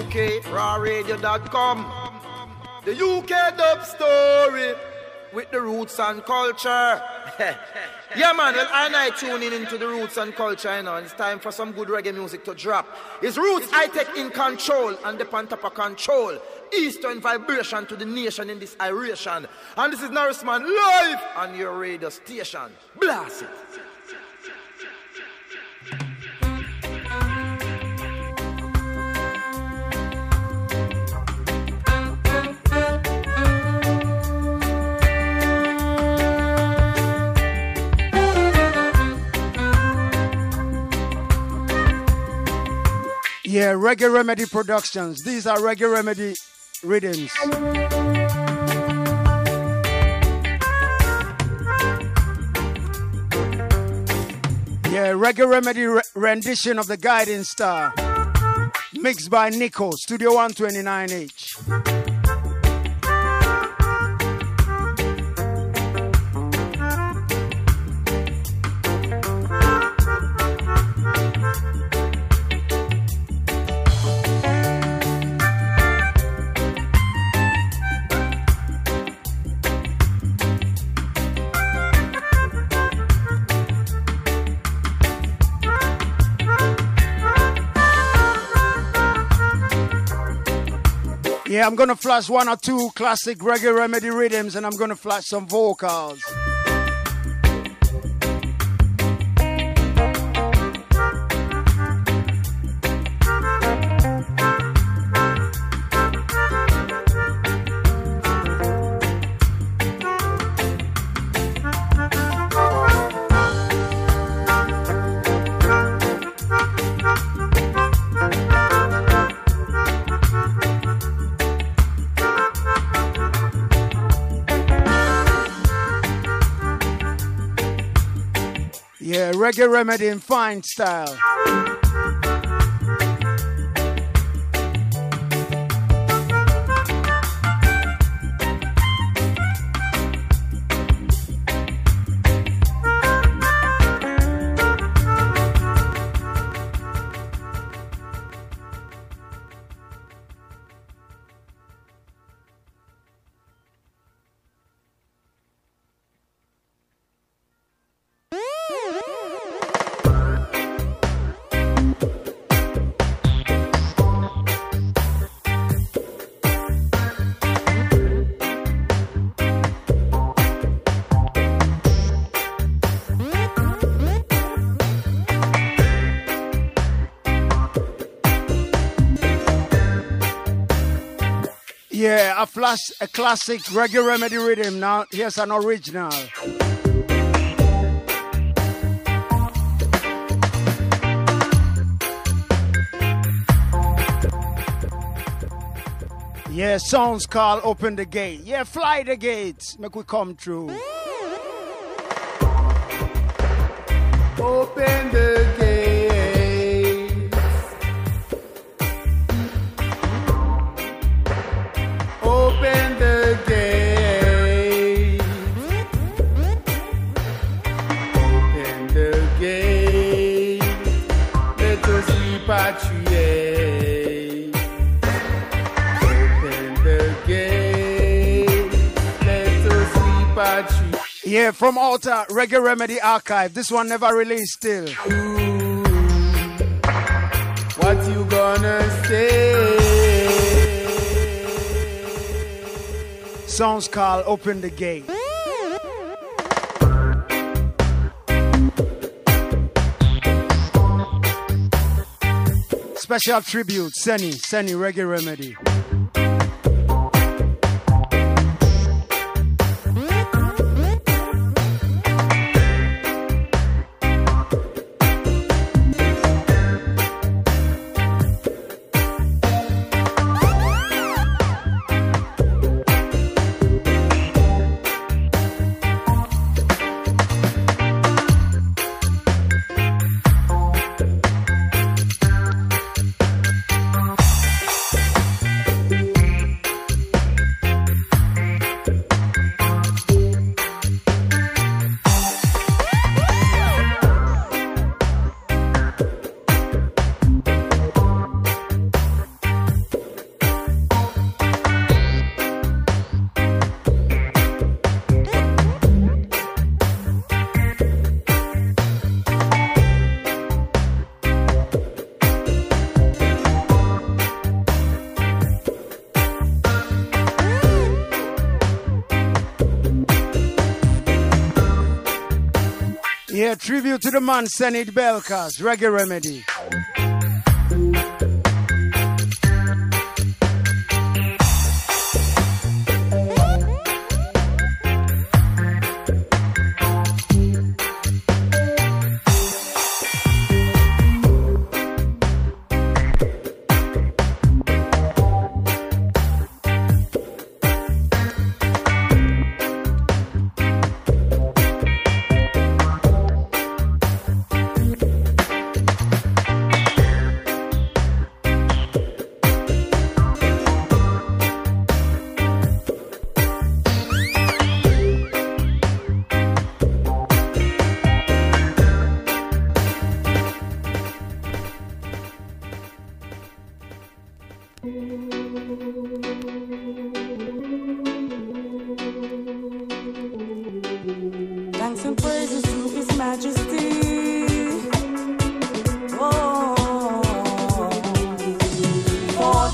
UKRawRadio.com. The UK Dub Story with the roots and culture. Yeah, man, well, I tune into the roots and culture, you know, and it's time for some good reggae music to drop. It's Roots High-Tech in control and the Pantapa control. Eastern vibration to the nation in this iration. And this is Norrisman live on your radio station. Blast it. Yeah, Reggae Remedy Productions. These are Reggae Remedy rhythms. Yeah, Reggae Remedy rendition of the Guiding Star. Mixed by Nico, Studio 129H. Yeah, I'm gonna flash one or two classic Reggae Remedy rhythms and I'm gonna flash some vocals. Yeah, Reggae Remedy in fine style. Yeah, I flash a classic Reggae Remedy rhythm. Now here's an original. Yeah, songs called Open the Gate. Yeah, fly the gates. Make we come through. Open the gates. Open the gates. Open the gates. Let us repatriate. Open the gates. Let us repatriate. Yeah, from Alta Reggae Remedy Archive. This one never released still. What you gonna say? Songs called Open the Gate. Special tribute, Senny Reggae Remedy. Yeah, tribute to the man Senid Belkas, Reggae Remedy. Thanks and praises to His Majesty. Oh, for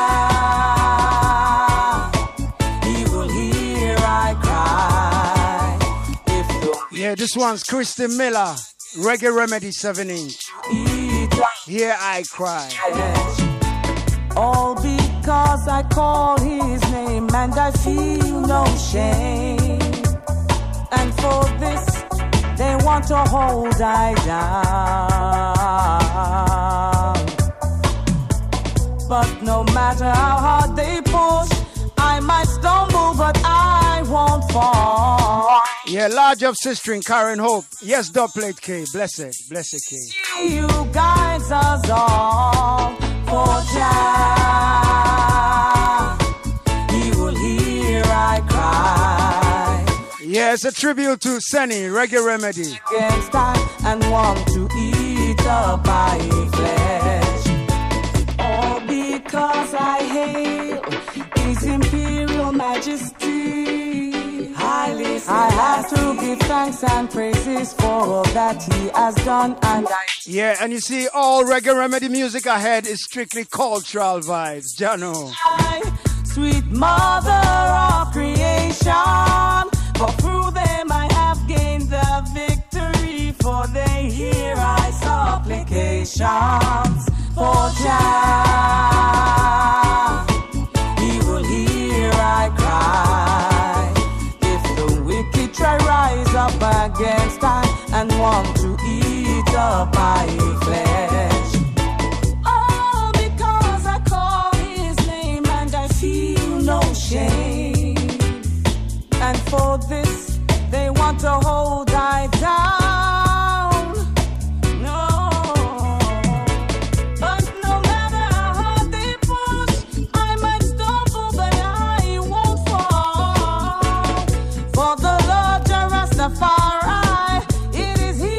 Jah, He will hear I cry. Yeah, this one's Christy Miller, Reggae Remedy 7-inch. Here I cry. All because I call His name and I feel no shame. And for this, they want to hold I down. But no matter how hard they push, I might stumble, but I won't fall. Yeah, large up sistering Karen Hope. Yes, Dubplate K. Blessed, blessed K. You guides us all for Jah. He will hear I cry. Yeah, it's a tribute to Senny, Reggae Remedy. Against I and want to eat up my flesh. All because I hail His Imperial Majesty. I have to give thanks and praises for all that He has done. And yeah, and you see, all Reggae Remedy music ahead is strictly cultural vibes, Jano. Sweet Mother of Creation, for through them I have gained the victory, for they hear I supplications for Jah. He will hear I cry. If the wicked try rise up against I and want to eat up my flesh. Oh, because I call His name and I feel no shame. And for this, they want to hold I down. No, but no matter how hard they push, I might stumble, but I won't fall. For the Lord Jah Rastafari, it is He.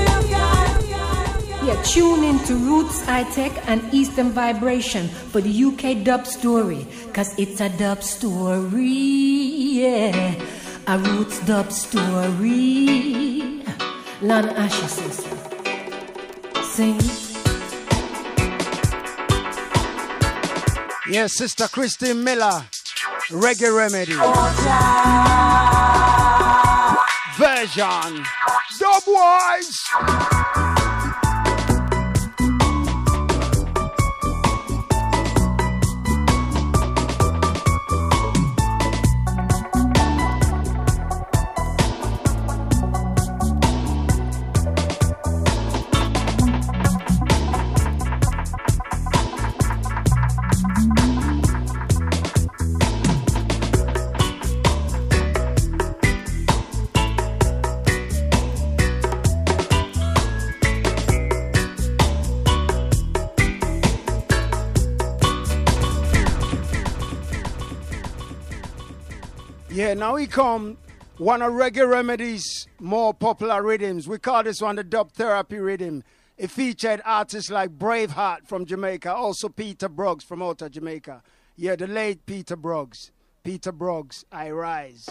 Yeah, tune in to Roots High Tech and Eastern Vibration for the UK dub story, cause it's a dub story. Yeah, a Roots dub story. Lana Asher says, sing. Yes, Sister Christy Miller, Reggae Remedy. Version. Dubwise. Yeah, now we come one of Reggae Remedy's more popular rhythms. We call this one the dub therapy rhythm. It featured artists like Braveheart from Jamaica, also Peter Broggs from out of Jamaica. Yeah, the late Peter Broggs. Peter Broggs, I Rise.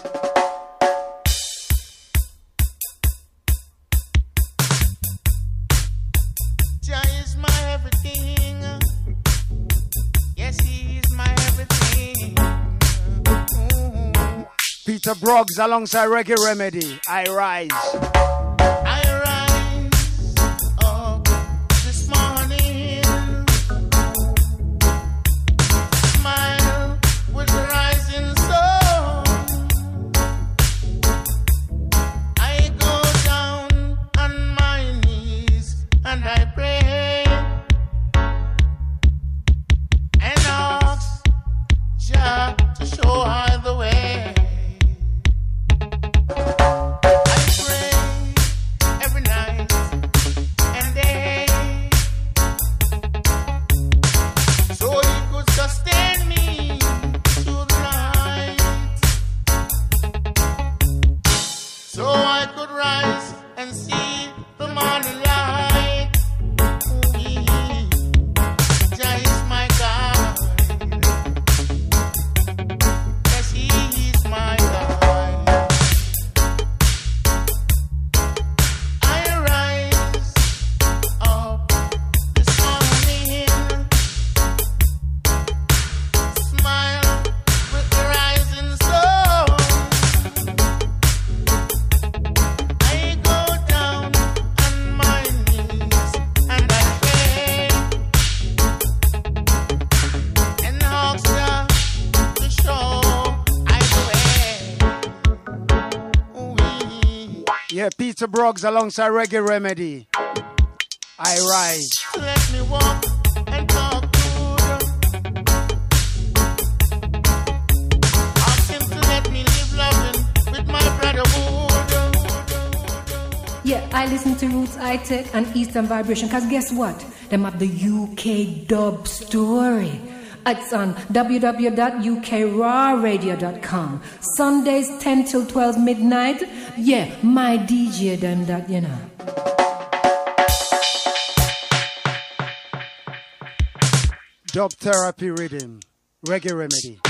Jah is my everything. Yes, He is my everything. Peter Broggs alongside Reggae Remedy, I Rise. I Yeah, Peter Broggs alongside Reggae Remedy. I Rise. Let me walk and talk good. Ask him to let me live loving with my brotherhood. Yeah, I listen to Roots High-Tech and Eastern Vibration, because guess what? Them have the UK Dub Story. It's on www.ukrawradio.com. Sundays 10 till 12 midnight. Yeah, my DJ them that, you know. Dub Therapy Rhythm. Reggae Remedy.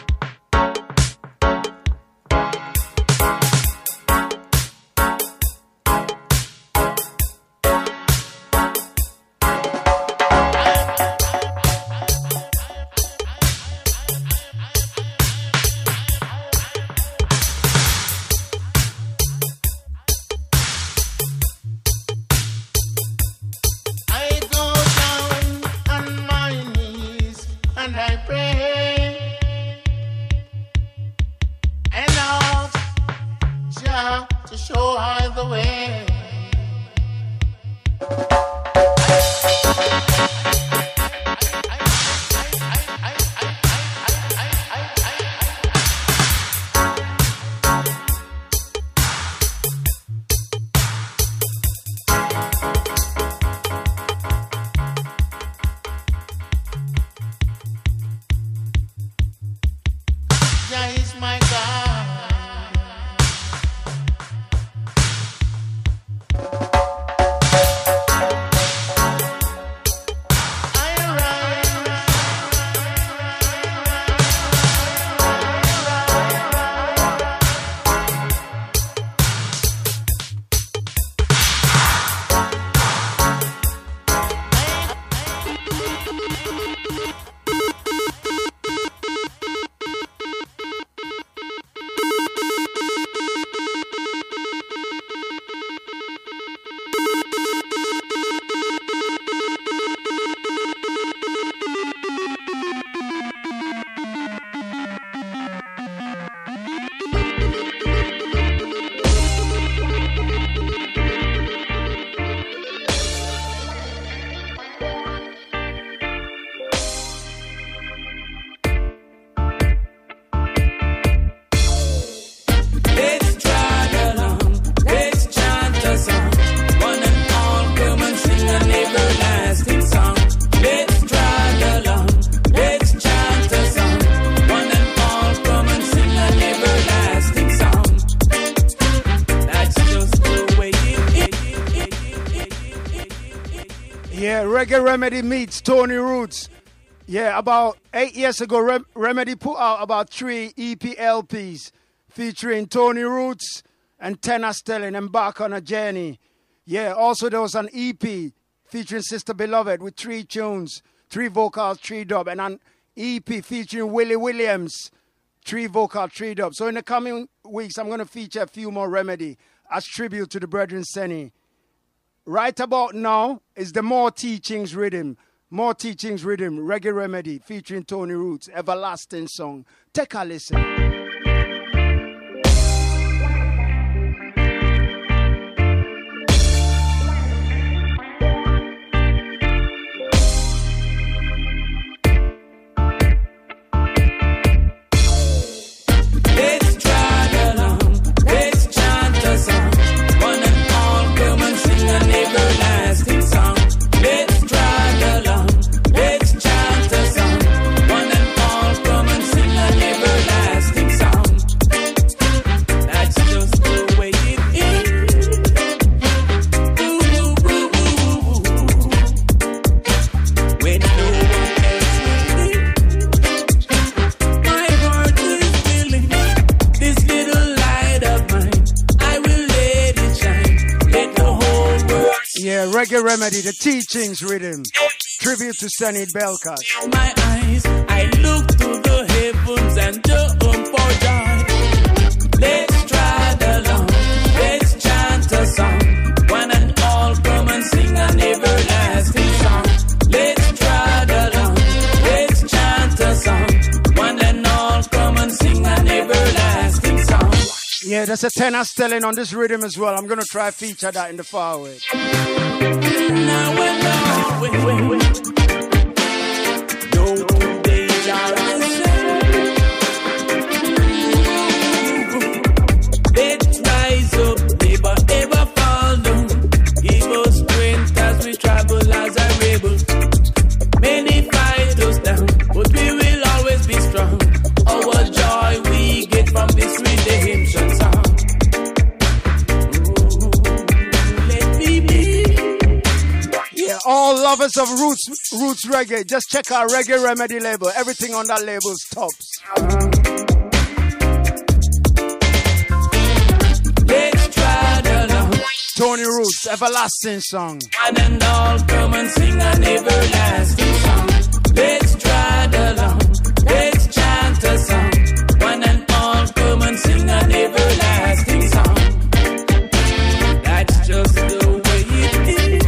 Reggae Remedy meets Tony Roots. Yeah, about 8 years ago, Remedy put out about 3 EP LPs featuring Tony Roots and Tenor Stelling, Embark on a Journey. Yeah, also there was an EP featuring Sister Beloved with 3 tunes, 3 vocals, 3 dub, and an EP featuring Willie Williams, 3 vocal, 3 dub. So in the coming weeks, I'm going to feature a few more Remedy as tribute to the Brethren Senny. Right about now is the More Teachings Rhythm. More Teachings Rhythm, Reggae Remedy, featuring Tony Roots, Everlasting Song. Take a listen. Reggae Remedy, the Teachings Rhythm. Tribute to Senny Belkas. My eyes, I look to the heavens and jump for joy. Let's trot along, let's chant a song. One and all come and sing an everlasting song. Let's trot along, let's chant a song. One and all come and sing an everlasting song. Yeah, there's a tenor stelling on this rhythm as well. I'm going to try feature that in the forward. Let's rise up, never ever fall down. Give us strength as we travel as a rebel. Many fight us down, but we will always be strong. Our joy we get from this redemption song. Ooh, let me be. Yeah, all lovers of roots reggae, just check our Reggae Remedy label. Everything on that label is tops. Let's try the long. Tony Roots, everlasting song. One and all come and sing an everlasting song. Let's try the long. Let's chant a song. One and all come and sing an everlasting song. That's just the way it is.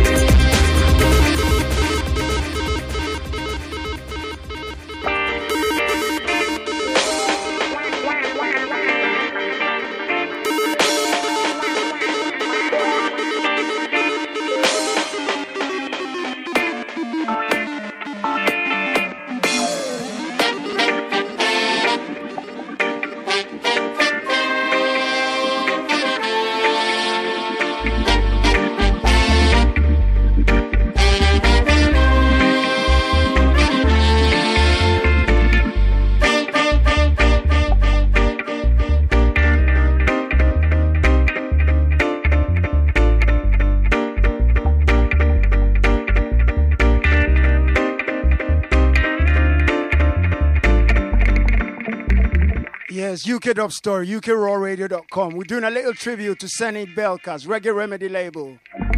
Yes, UK Dub Story, UKRawRadio.com. We're doing a little tribute to Senny Belkas, Reggae Remedy label.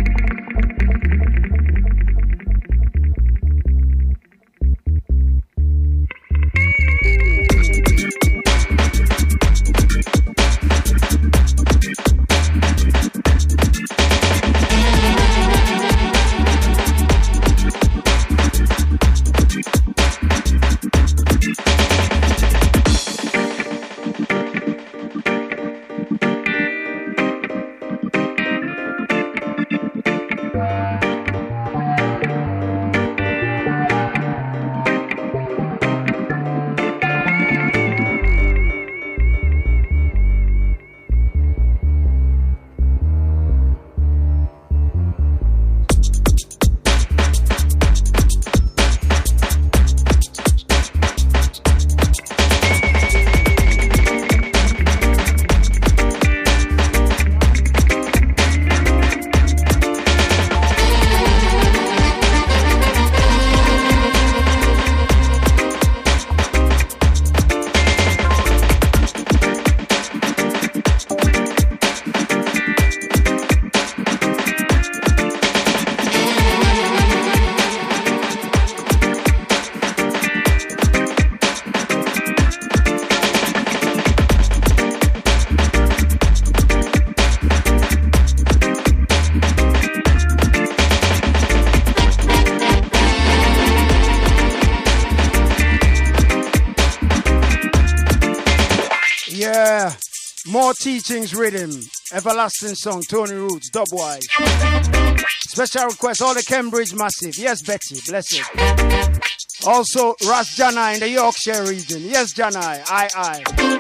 More Teachings Rhythm, everlasting song, Tony Roots, Dubwise. Special request, all the Cambridge Massive. Yes, Betty, bless it. Also, Ras Janai in the Yorkshire region. Yes, Janai, aye.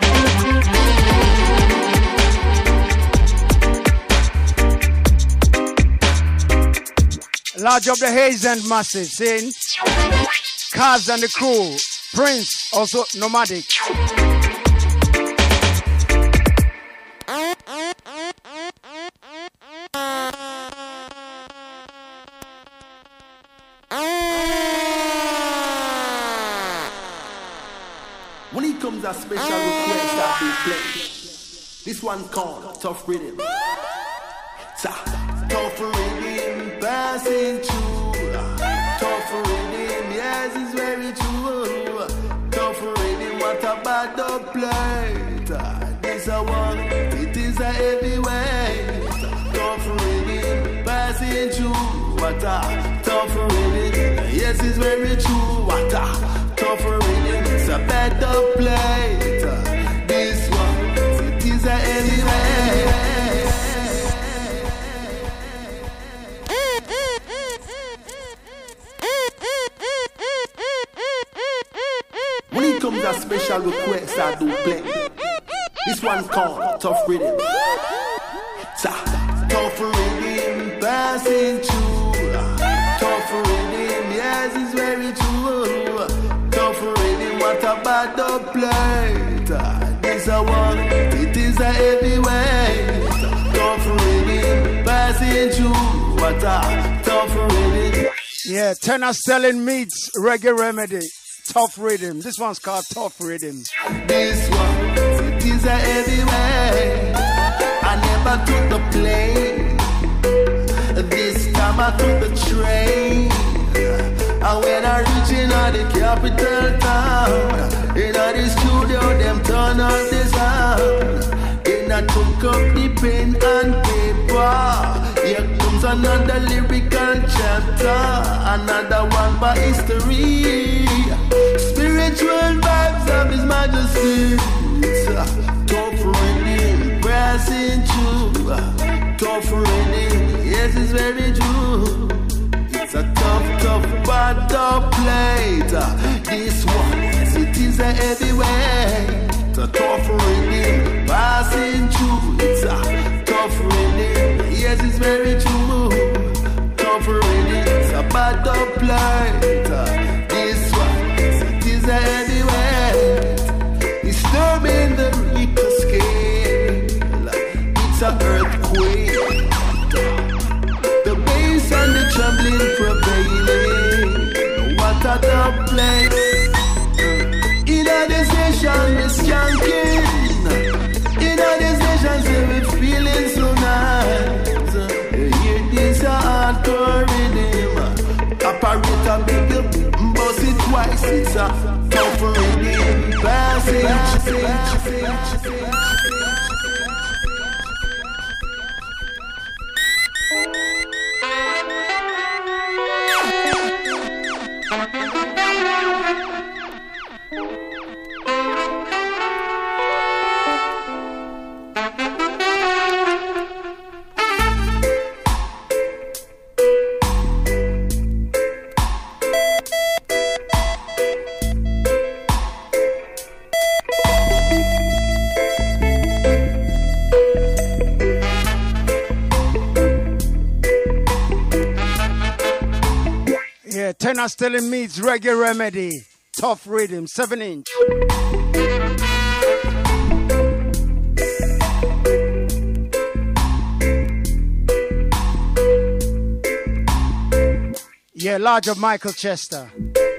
Large up the Hayes End Massive, saying Kaz and the Crew, Prince, also Nomadic. When it comes a special request that we play, this one called Tough Rhythm. Tough Rhythm passing through. Tough Rhythm, yes, it's very true. Tough Rhythm, what about the plate? This a one, it is a heavyweight. Tough Rhythm passing through. What a tough rhythm, yes, it's very true. What a tough rhythm, it's a better plate. This one, it is a heavyweight. comes a special request I do play. This one's called Tough Rhythm. Tough Rhythm passing through. Tough Rhythm, yes, it's very true. Tough Rhythm, what about the plate? This a one, it is a heavyweight. Tough Rhythm passing through. What a Tough Rhythm. Yeah, Tenor Stelling meets Reggae Remedy. Tough Rhythm. This one's called Tough Rhythm. This one, it is a heavyweight. I never took the plane. This time I took the train. And when I reach in the capital town, in the studio, them turn on the sound. Then I took up the pen and paper. Here comes another lyrical chapter, another one by history. Spiritual vibes of His Majesty. It's a tough rhythm, passing through. Tough rhythm, yes, it's very true. It's a tough battle plate. This one, yes, it is a heavyweight. It's a tough rhythm, passing through. It's a tough rhythm, yes, it's very true. Tough rhythm, it's a battle plate. This one, yes, it is a heavyweight. Disturbing the Richter scale. It's an earthquake. The bass and the trembling prevailing. What a tough place. In a session, we're skanking. In a session, say we're feeling so nice. Hear this hardcore rhythm. Operator, make the bust it twice. It's a tough rhythm. Passing. Tenor Stelling meets Reggae Remedy. Tough Rhythm, 7-inch. Yeah, large of Michael Chester.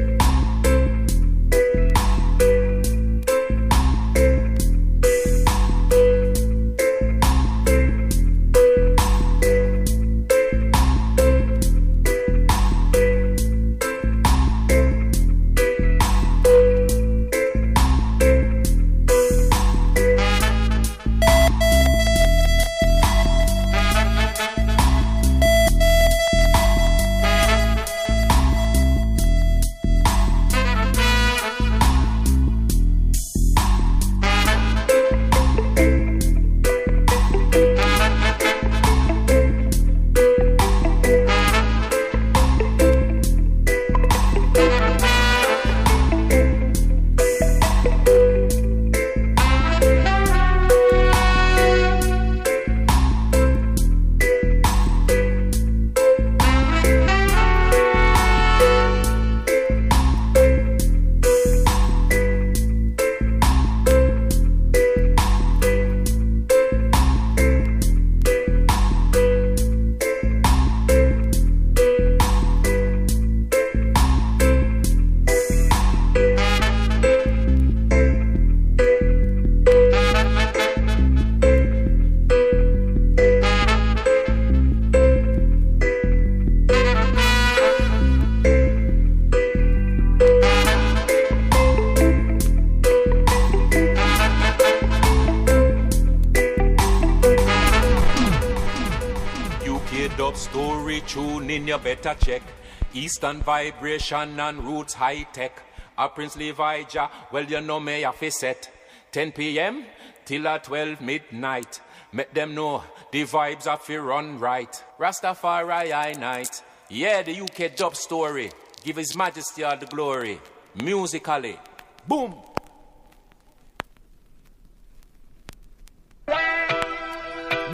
You better check Eastern Vibration and Roots High Tech. A Prince Levi-Jah, well you know me a fi set 10 p.m. till 12 midnight. Make them know the vibes are fi run right. Rastafari I night. Yeah, the UK dub story. Give His Majesty all the glory. Musically. Boom.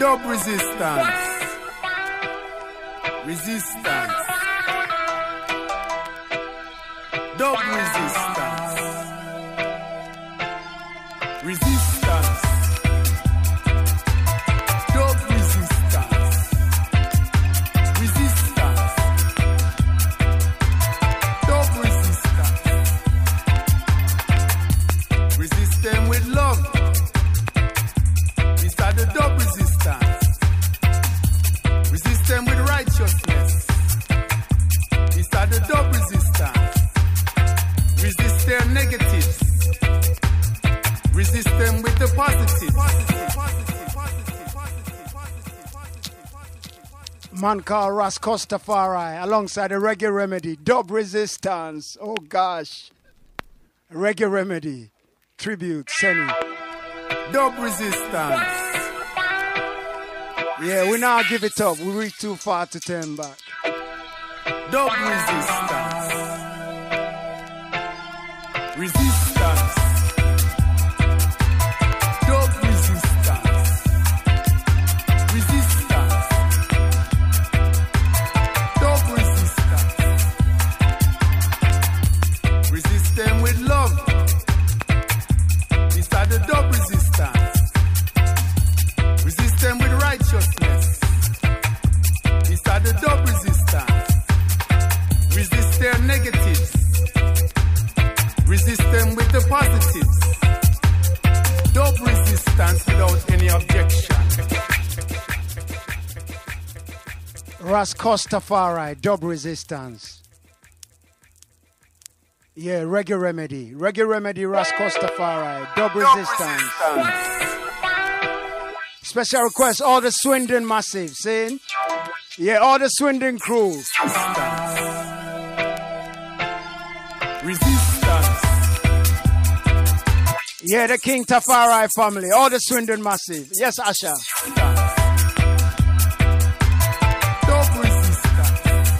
Dub resistance. Resistance. Dub resistance. Resistance. Dub resistance. Resistance. Dub resistance. Resist them with love. These are the dub resistance. Resist them with righteousness. These are the dub resistance. Resist their negatives. Resist them with the positives. Man called Ras Costafari alongside the Reggae Remedy. Dub resistance. Oh gosh. Reggae Remedy. Tribute. Senny. Dub resistance. Yeah, we now give it up. We reach too far to turn back. Dub resistance. Resistance. Dub resistance. Resistance. Dub resistance. Resist them with love. These are the dub resistance. Resist them with righteousness. These are the dub resistance. Resist their negatives. Resist them with the positives. Dub resistance without any objection. Ras Costafari, Dub resistance. Yeah, Reggae Remedy. Reggae Remedy, Ras Costafari, Dub resistance. Special request, all the Swindon Massive, saying? Yeah, all the Swindon crew. Resistance. Yeah, the King Tafari family, all the Swindon Massive. Yes, Asha. Dub resistance.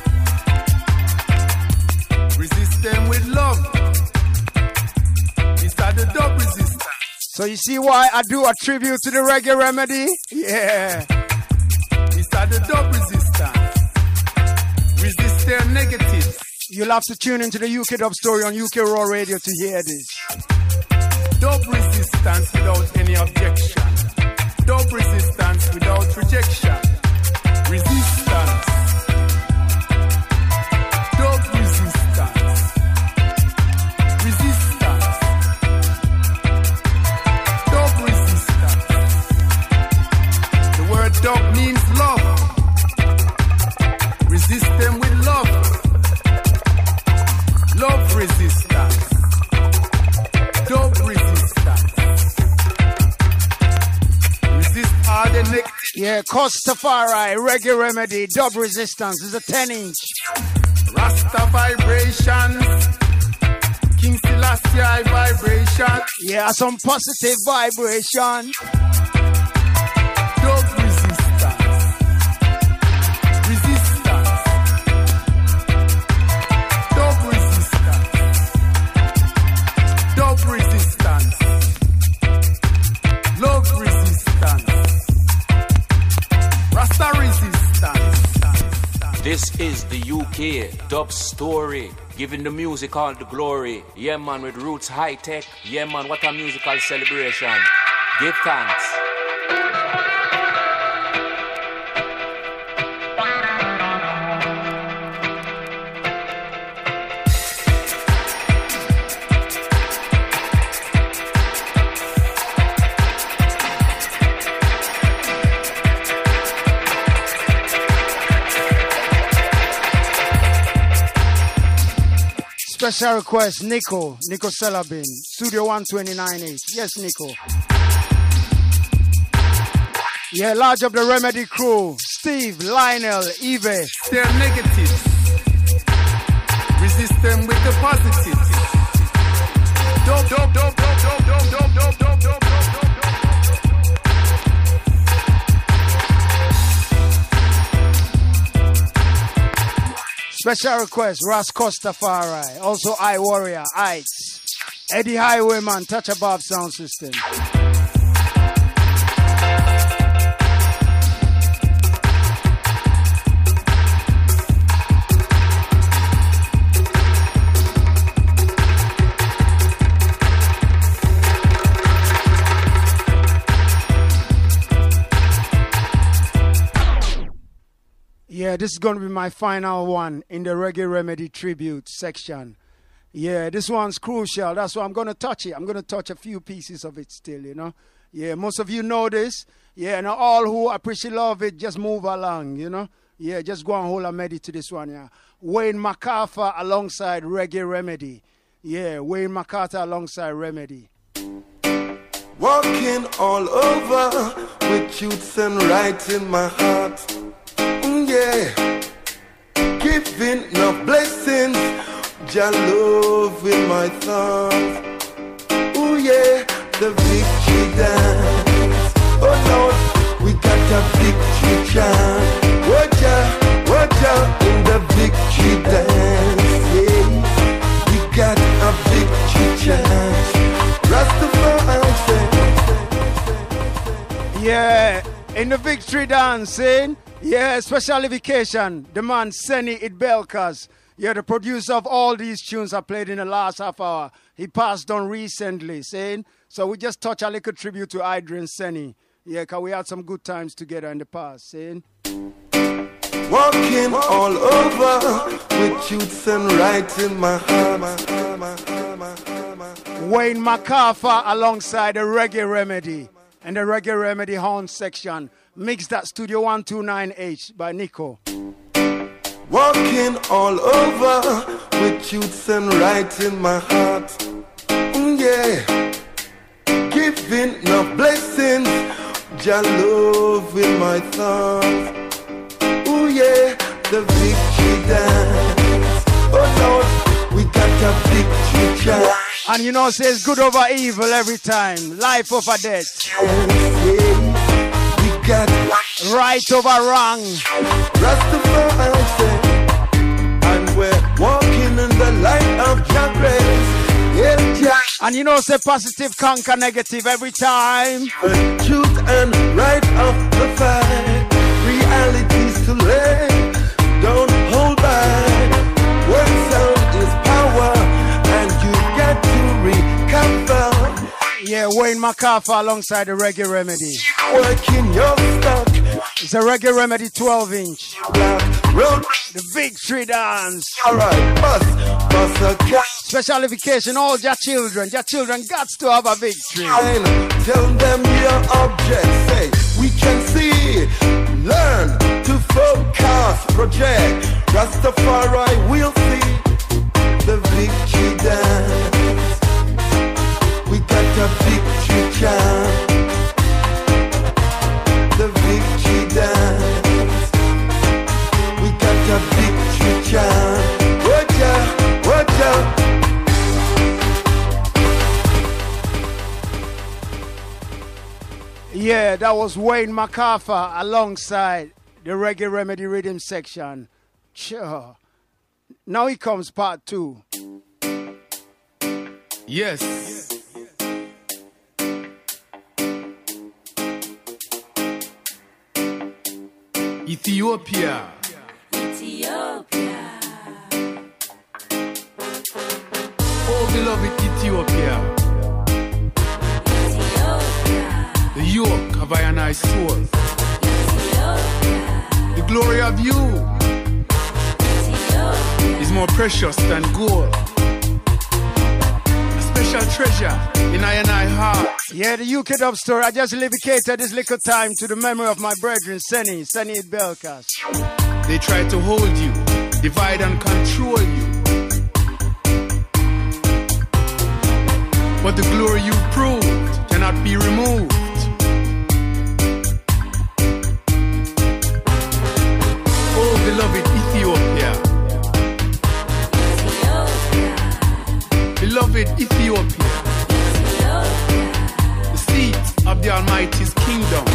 Resist them with love. These are the dub resistance. So you see why I do a tribute to the Reggae Remedy? Yeah. These are the dub resistance. Resist their negatives. You'll have to tune into the UK Dub Story on UK Raw Radio to hear this. Dub resistance without any objection. Dub resistance without rejection. Resistance. Dub resistance. Resistance. Dub resistance. The word dub means love. Resist them with love. Love resistance. Dub resistance. Resist all the negative. Yeah, Costafari, Reggae Remedy, Dub resistance is a 10-inch. Rasta vibrations. King Selassie vibration. Yeah, some positive vibration. Dub resistance. Resistance. Dub resistance. Dub resistance. Love resistance. Rasta resistance. This is the UK Dub Story, giving the music all the glory. Yeah, man, with Roots High Tech. Yeah, man, what a musical celebration. Give thanks. Special request, Nico Selabin, Studio 129H. Yes, Nico. Yeah, large up the Remedy crew, Steve, Lionel, Eve. They're negatives. Resist them with the positives. Dope, dope, dope, dope, dope, dope, dope, dope, dope, dope, dope. Special request, Ras Costafari. Also I Warrior, Ites. Eddie Highwayman, Touch a Bob Sound System. Yeah, this is going to be my final one in the Reggae Remedy tribute section. Yeah, this one's crucial. That's why I'm going to touch it. I'm going to touch a few pieces of it still, you know. Yeah, most of you know this. Yeah, and all who appreciate love it, just move along, you know. Yeah, just go and hold a melody to this one, yeah. Wayne MacArthur alongside Reggae Remedy. Yeah, Wayne MacArthur alongside Remedy. Walking all over with truths and right in my heart. Yeah, giving no blessings, Jah love in my thoughts. Oh yeah, the victory dance. Oh Lord, we got a victory chant. Watch out in the victory dance. Yeah, we got a victory chant. Yeah, in the victory dancing, yeah, special vacation, the man Senny Idbelkas, yeah, the producer of all these tunes I played in the last half hour. He passed on recently, saying, so we just touch a little tribute to Adrian Senny. Yeah, because we had some good times together in the past, saying. Walking all over with truths and right in my heart. Wayne MacArthur alongside the Reggae Remedy and the Reggae Remedy horn section. Mix that Studio 129H by Nico. Walking all over with truths and right in my heart. Yeah, giving no blessings, Jah love in my thoughts. Oh yeah, the victory dance. Oh Lord, we got a victory chant. And you know, says good over evil every time, life over death. We got right over wrong. Rastafari say, and we're walking in the light of Jah grace. Yeah, and you know, say positive conquer negative every time. Truth and right of the fight. Realities to lay. Don't hold back. One sound is power, and you get to recover. Yeah, Wayne MacArthur alongside the Reggae Remedy. Working your stock. It's a Reggae Remedy 12-inch. The victory dance. Alright, bust a cat. Special vacation, all your children got to have a victory. Tell them your object. Say, we can see, learn to focus, project. Rastafari will see the victory dance. We got a victory chant. The victory dance. We got a victory chant. Watch out. Yeah, that was Wayne MacArthur alongside the Reggae Remedy rhythm section. Sure. Now he comes part 2. Yes. Ethiopia. Oh, beloved Ethiopia. The yoke of I and I soul. The glory of you is more precious than gold. A special treasure in I and I heart. Yeah, the UK Dub Story. I just dedicated this little time to the memory of my brethren, Senny Idbelkas. They try to hold you, divide and control you. But the glory you proved cannot be removed. Oh, beloved Ethiopia. Beloved Ethiopia. The seat of the Almighty's kingdom.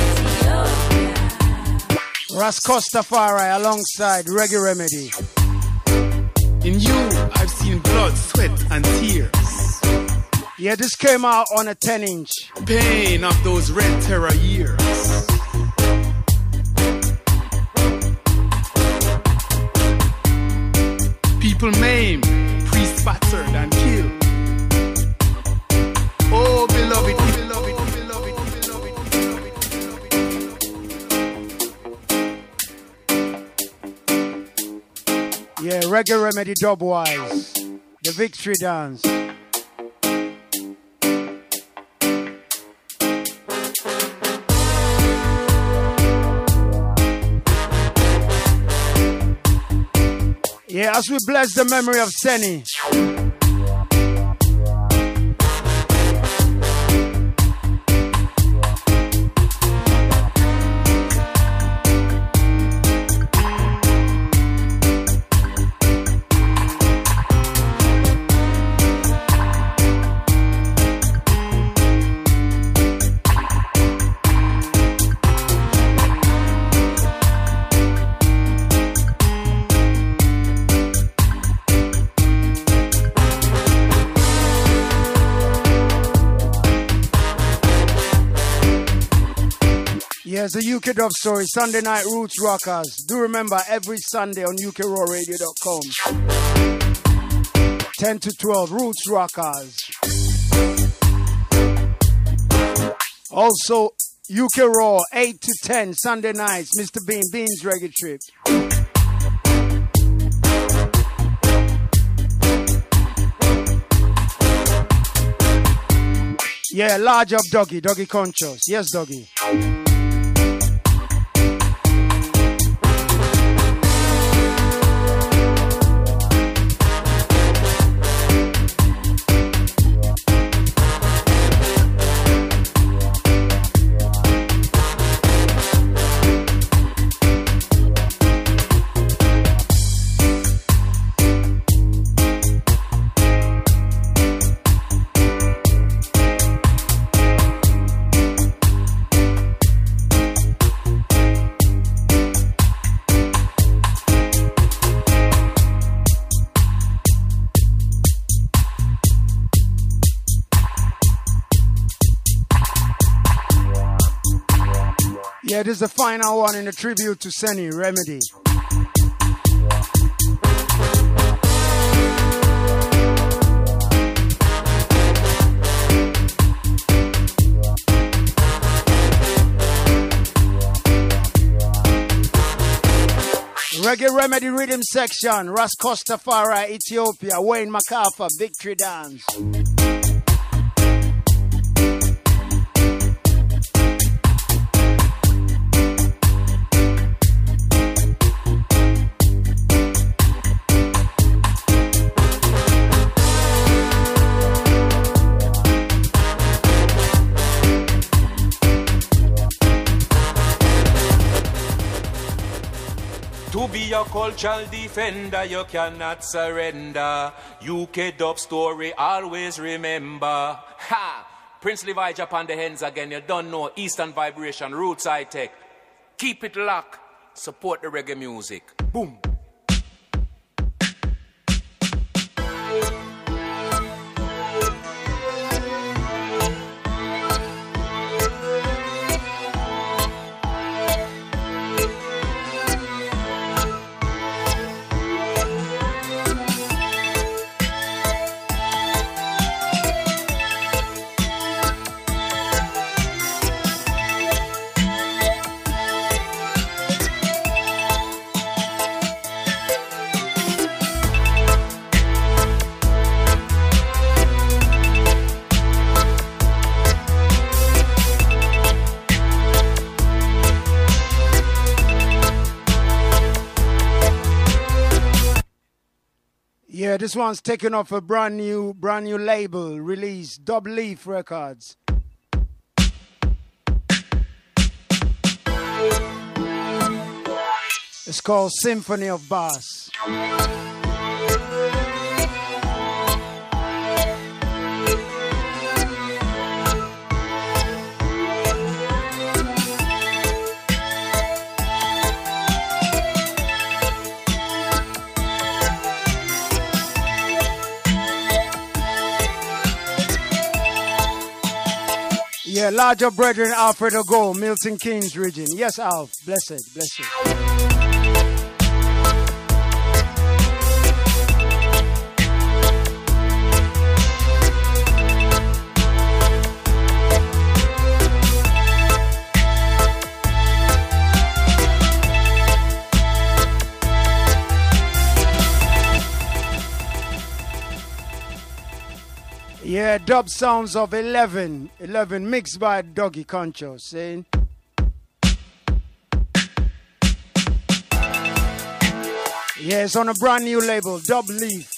Rastafari alongside Reggae Remedy. In you, I've seen blood, sweat, and tears. Yeah, this came out on a 10-inch. Pain of those red terror years. People maimed, priests battered and killed. Oh, beloved, beloved, beloved, beloved, beloved, beloved. Reggae Remedy Dubwise, the Victory Dance. Yeah, as we bless the memory of Senny. Yes, the UK Dub Story, Sunday Night Roots Rockers. Do remember, every Sunday on UKRawRadio.com. 10 to 12, Roots Rockers. Also, UK Raw, 8 to 10, Sunday nights, Mr. Bean's Reggae Trip. Yeah, large up Doggy Conscious. Yes, Doggy. Yeah, this is the final one in the tribute to Senny, Remedy. Reggae Remedy Rhythm Section, Ras Kostafari, Ethiopia, Wayne MacArthur, Victory Dance. To be a cultural defender, you cannot surrender. UK Dub Story, always remember. Ha! Prince Levi Japan the hands again, you don't know. Eastern Vibration, Roots High Tech. Keep it locked. Support the reggae music. Boom. Yeah, this one's taken off a brand new label released, Dub Leaf Records. It's called Symphony of Bass. Yeah, larger brethren, Alfredo Go, Milton Keynes region. Yes, Alf, blessed, blessed. Yeah, dub sounds of 11 mixed by Doggy Concho, saying. Yeah, it's on a brand new label, Dub Leaf.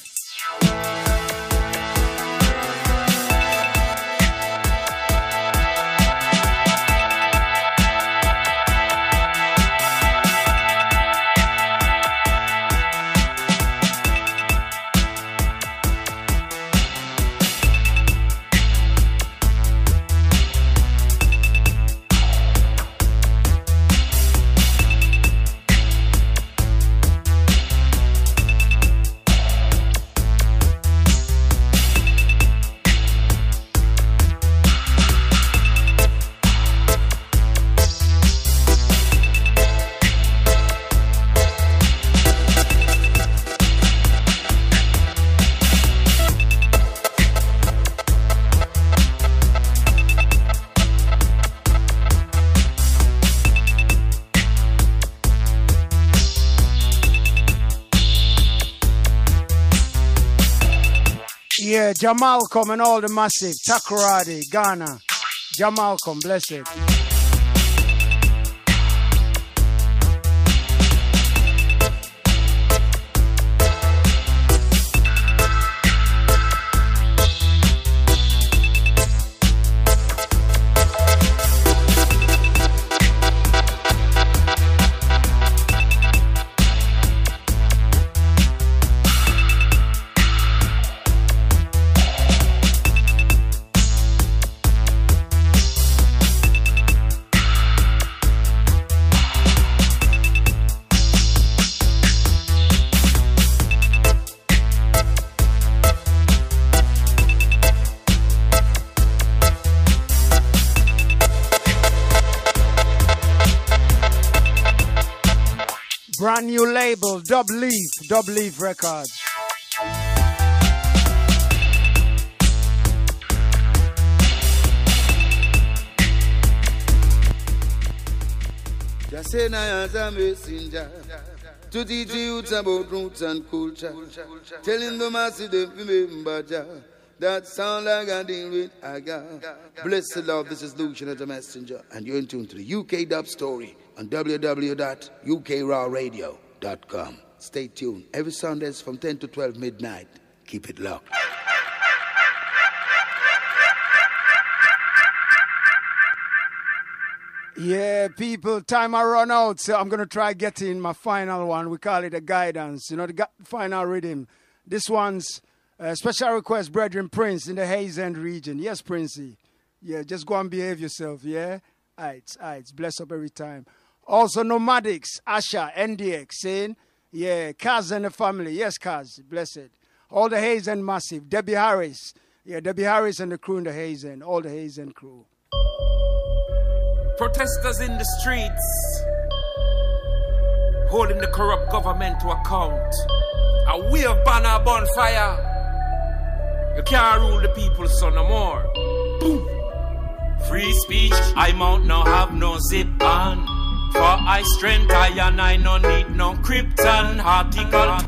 Yeah, Jamalcom and all the massive, Takoradi, Ghana. Jamalcom, bless it. Brand new label, Dub Leaf Records. Just say I am a messenger to teach youths about roots and culture, telling the masses to remember that sound like I deal with Aga. Blessed love, this is Lucian the Messenger, and you're in tune to the UK Dub Story on www.ukrawradio.com. Stay tuned every Sundays from 10 to 12 midnight. Keep it locked. Yeah, people, time I run out, so I'm going to try getting my final one. We call it a guidance, you know, the final rhythm. This one's special request, Brethren Prince in the Hayes End region. Yes, Princey. Yeah, just go and behave yourself, yeah? Aight, bless up every time. Also, Nomadics, Asha, NDX, saying, yeah, Kaz and the family. Yes, Kaz, blessed. All the Hayes End massive. Debbie Harris. Yeah, Debbie Harris and the crew in the Hayes End. All the Hayes End crew. Protesters in the streets, holding the corrupt government to account. A wave banner bonfire. You can't rule the people, so no more. Boom. Free speech, I mount no have no zip on. For I strength, I no need no Krypton. Article.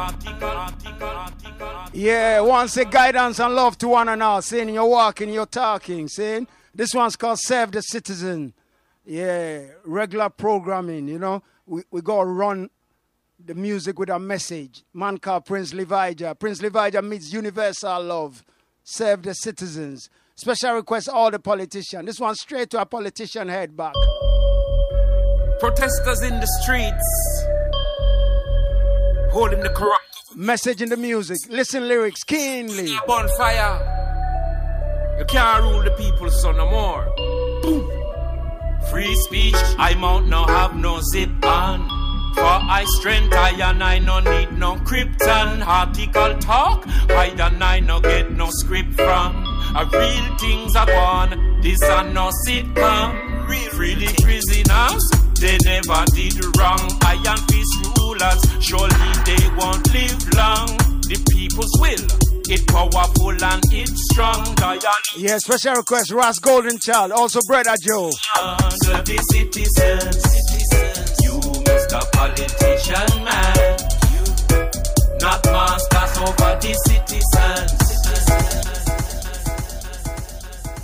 Yeah, once a guidance and love to one another, saying you're walking, you're talking, saying this one's called Serve the Citizen. Yeah, regular programming, you know. We go run the music with a message. Man called Prince Levija. Prince Levija meets universal love. Serve the citizens. Special request all the politicians. This one straight to a politician head back. Protesters in the streets, holding the corrupt message in the music. Listen lyrics keenly. Bonfire. You can't rule the people, so no more. Boom. Free speech, I mount no have no zip on. For I strength, I no need no Krypton. Article talk, I no get no script from. A real things are gone, this are no sitcom. Free the prisoners, they never did wrong. Iron fist rulers, surely they won't live long. The people's will, it's powerful and it's strong. Yeah, special request, Ross Golden Child, also Brother Joe. Serve the citizens, you Mr. Politician man, not masters over the citizens.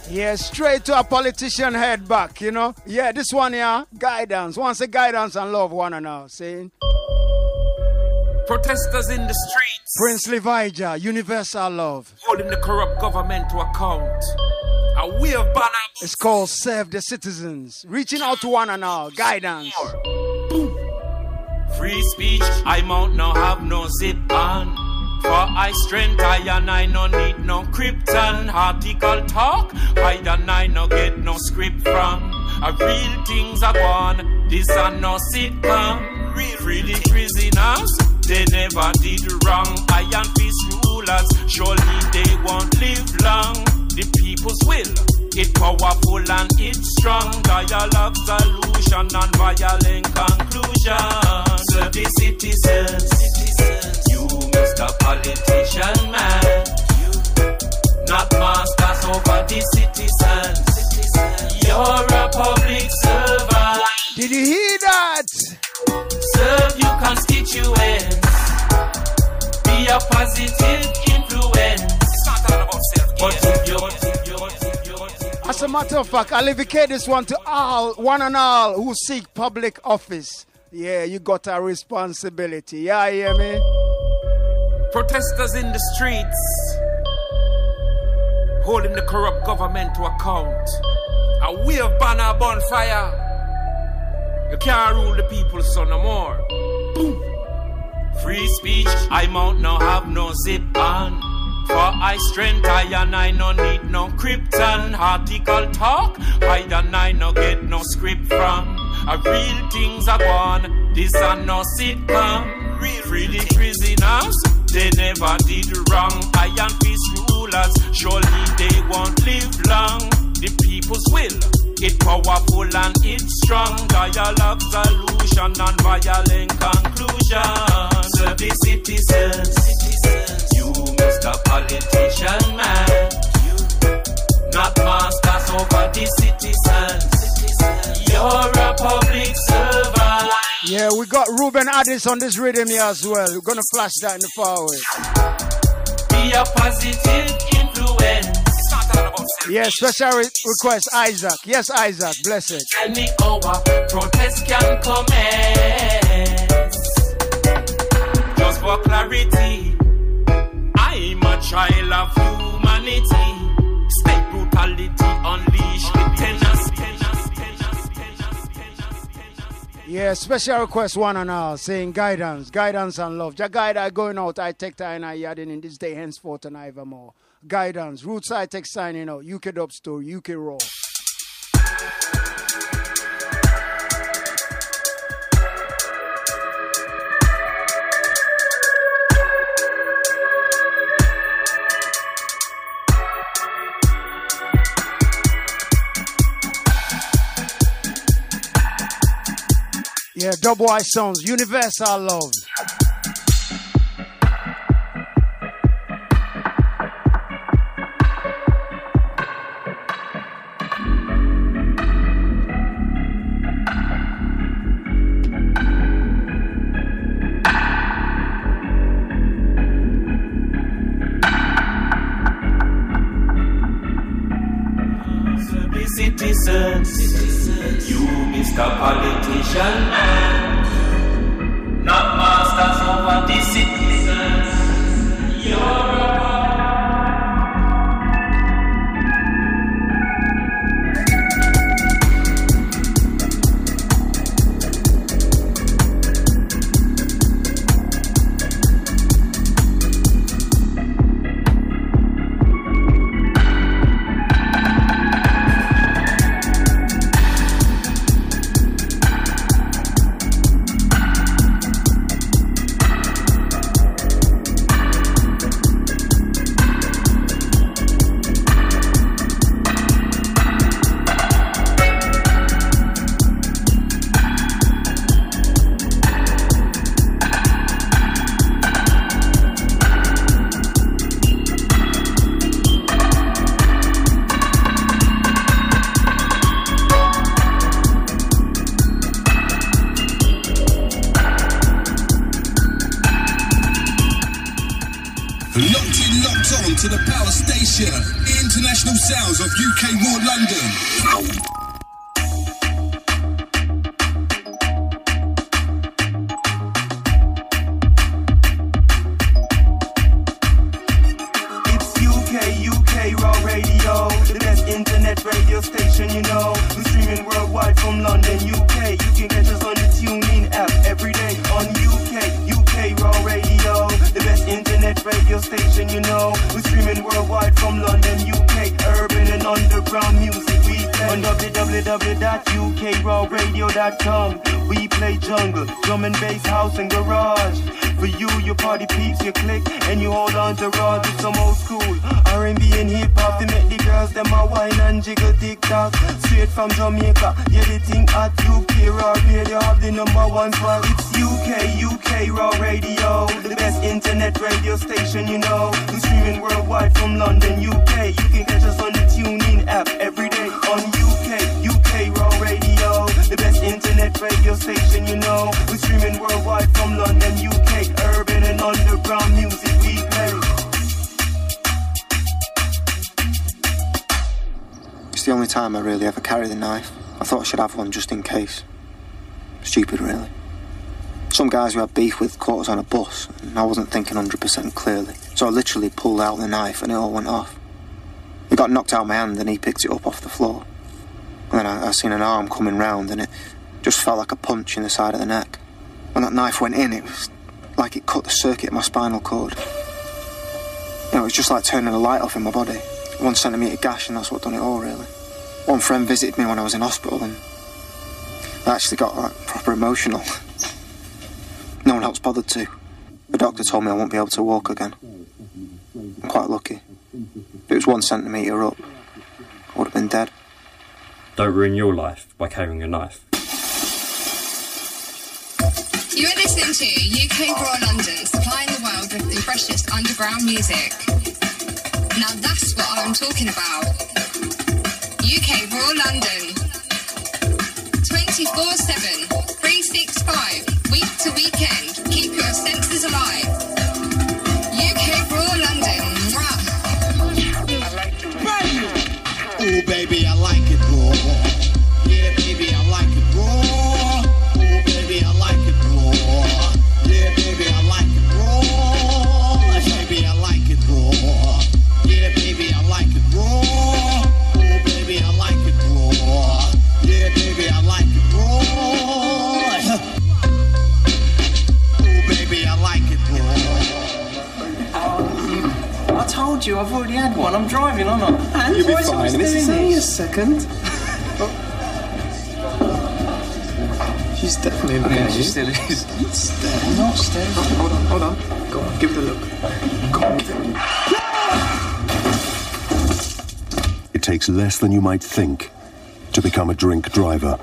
Yeah, straight to a politician head back, you know. Yeah, this one here, guidance. Once a guidance and love one another. Saying protesters in the streets, Prince Levija, universal love. Holding the corrupt government to account. A way of banner. It's called Serve the Citizens. Reaching out to one another, guidance. Free speech, I mount now have no zip on. For I strength, I no need no Krypton. Article talk, I no get no script from. A real things are gone, this are no sitcom. Free the prisoners, they never did wrong. Iron fist rulers, surely they won't live long. The people's will, it's powerful and it's strong. Dialogue, solution, and violent conclusion. Serve the citizens. You, Mr. Politician Man, not masters over the citizens. You're a public servant. Did you hear that? Serve your constituents. Be a positive influence. As a matter of fact, I'll dedicate this one to all, one and all who seek public office. Yeah, you got a responsibility. Yeah, you hear me? Protesters in the streets, holding the corrupt government to account. A wave banner bonfire. You can't rule the people so no more. Boom. Free speech, I mount now have no zip on. For I strength, I no need no Krypton. Article talk, I no get no script from. A real things are gone, this are no sitcom. Free the prisoners, they never did wrong. Iron fist rulers, surely they won't live long. The people's will, it's powerful and it's strong. Dialogue, solution, and violent conclusion. Serve the citizens. You, Mr. Politician Man, not masters over the citizens. You're a public servant. Yeah, we got Ruben Addis on this rhythm here as well. We're gonna flash that in the far away. Be a positive influence. Yeah, special request, Isaac. Yes, Isaac, blessed. Any hour, protest can commence. Just for clarity, I'm a child of humanity. State brutality unleashed with tenacity. Yeah, special request one and all, saying guidance and love. Ja guide I going out, I take time and I adding in this day henceforth and evermore. Guidance, Roots I take signing out, UK Dub Story, UK Raw. Yeah, Double I Sounds, Universal Love. Citizens, you Mr. Politician Man, not masters over the citizens. You're To the power station, International international sounds of UK Raw London. UK Raw Radio, the best internet radio station, you know. We're streaming worldwide from London, UK. You can catch us on the TuneIn app every day on UK Raw Radio, the best internet radio station, you know. We're streaming worldwide from London, UK. Urban and underground music we play on www.ukrawradio.com. We play jungle, drum and bass, house and garage. For you, your party peeps, you click and you hold on to rods with some old school R&B and hip-hop. They make the girls, them a wine and jiggle tick-tock. Straight from Jamaica, yeah, they think at UK Raw Radio have the #1 spot. It's UK Raw Radio, the best internet radio station, you know. We're streaming worldwide from London, UK. You can catch us on the TuneIn app every day on UK Raw Radio, the best internet radio station, you know. We're streaming worldwide from London, UK. Urban and underground music we play. It's the only time I really ever carry the knife. I thought I should have one just in case. Stupid, really. Some guys who had beef with caught us on a bus, and I wasn't thinking 100% clearly. So I literally pulled out the knife and it all went off. It got knocked out of my hand and he picked it up off the floor. And then I seen an arm coming round and it just felt like a punch in the side of the neck. When that knife went in, it was like it cut the circuit of my spinal cord. You know, it was just like turning a light off in my body. 1 centimetre gash, and that's what done it all, really. One friend visited me when I was in hospital, and I actually got like proper emotional. No one else bothered to. The doctor told me I won't be able to walk again. I'm quite lucky. If it was 1 centimetre up, I would have been dead. Don't ruin your life by carrying a knife. You are listening to UK Raw London, supplying the world with the freshest underground music. Now that's what I'm talking about. UK Raw London. 24/7, 365, week to weekend. Keep your senses alive. UK Raw London. Mwah. Oh baby, I like it raw. Yeah, baby, I like it raw. Oh baby, I like it raw. Yeah, baby, I like it raw. Baby, I like it raw. Yeah, baby, I like it raw. Oh baby, I like it raw. Yeah, baby, I like it raw. Oh baby, I like it raw. I told you, I've already had one. I'm driving, aren't I? You'll be fine. This is only a second. She's definitely not. Yeah, she still is. I'm not staying. Hold on. Go on, give it a look. Go on, give it a look. It takes less than you might think to become a drink driver.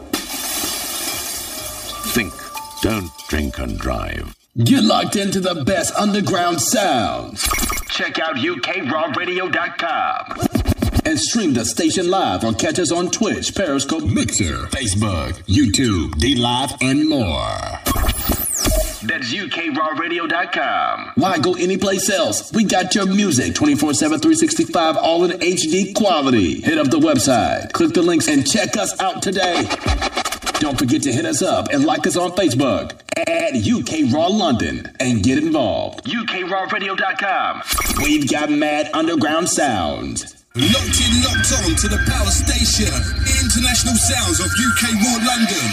Think, don't drink and drive. Get locked into the best underground sounds. Check out ukrawradio.com. And stream the station live or catch us on Twitch, Periscope, Mixer, Facebook, YouTube, D-Live, and more. That's ukrawradio.com. Why go anyplace else? We got your music 24/7, 365, all in HD quality. Hit up the website, click the links, and check us out today. Don't forget to hit us up and like us on Facebook at UK Raw London and get involved. ukrawradio.com. We've got mad underground sounds. Locked in, locked on to the power station. International sounds of UK Raw London.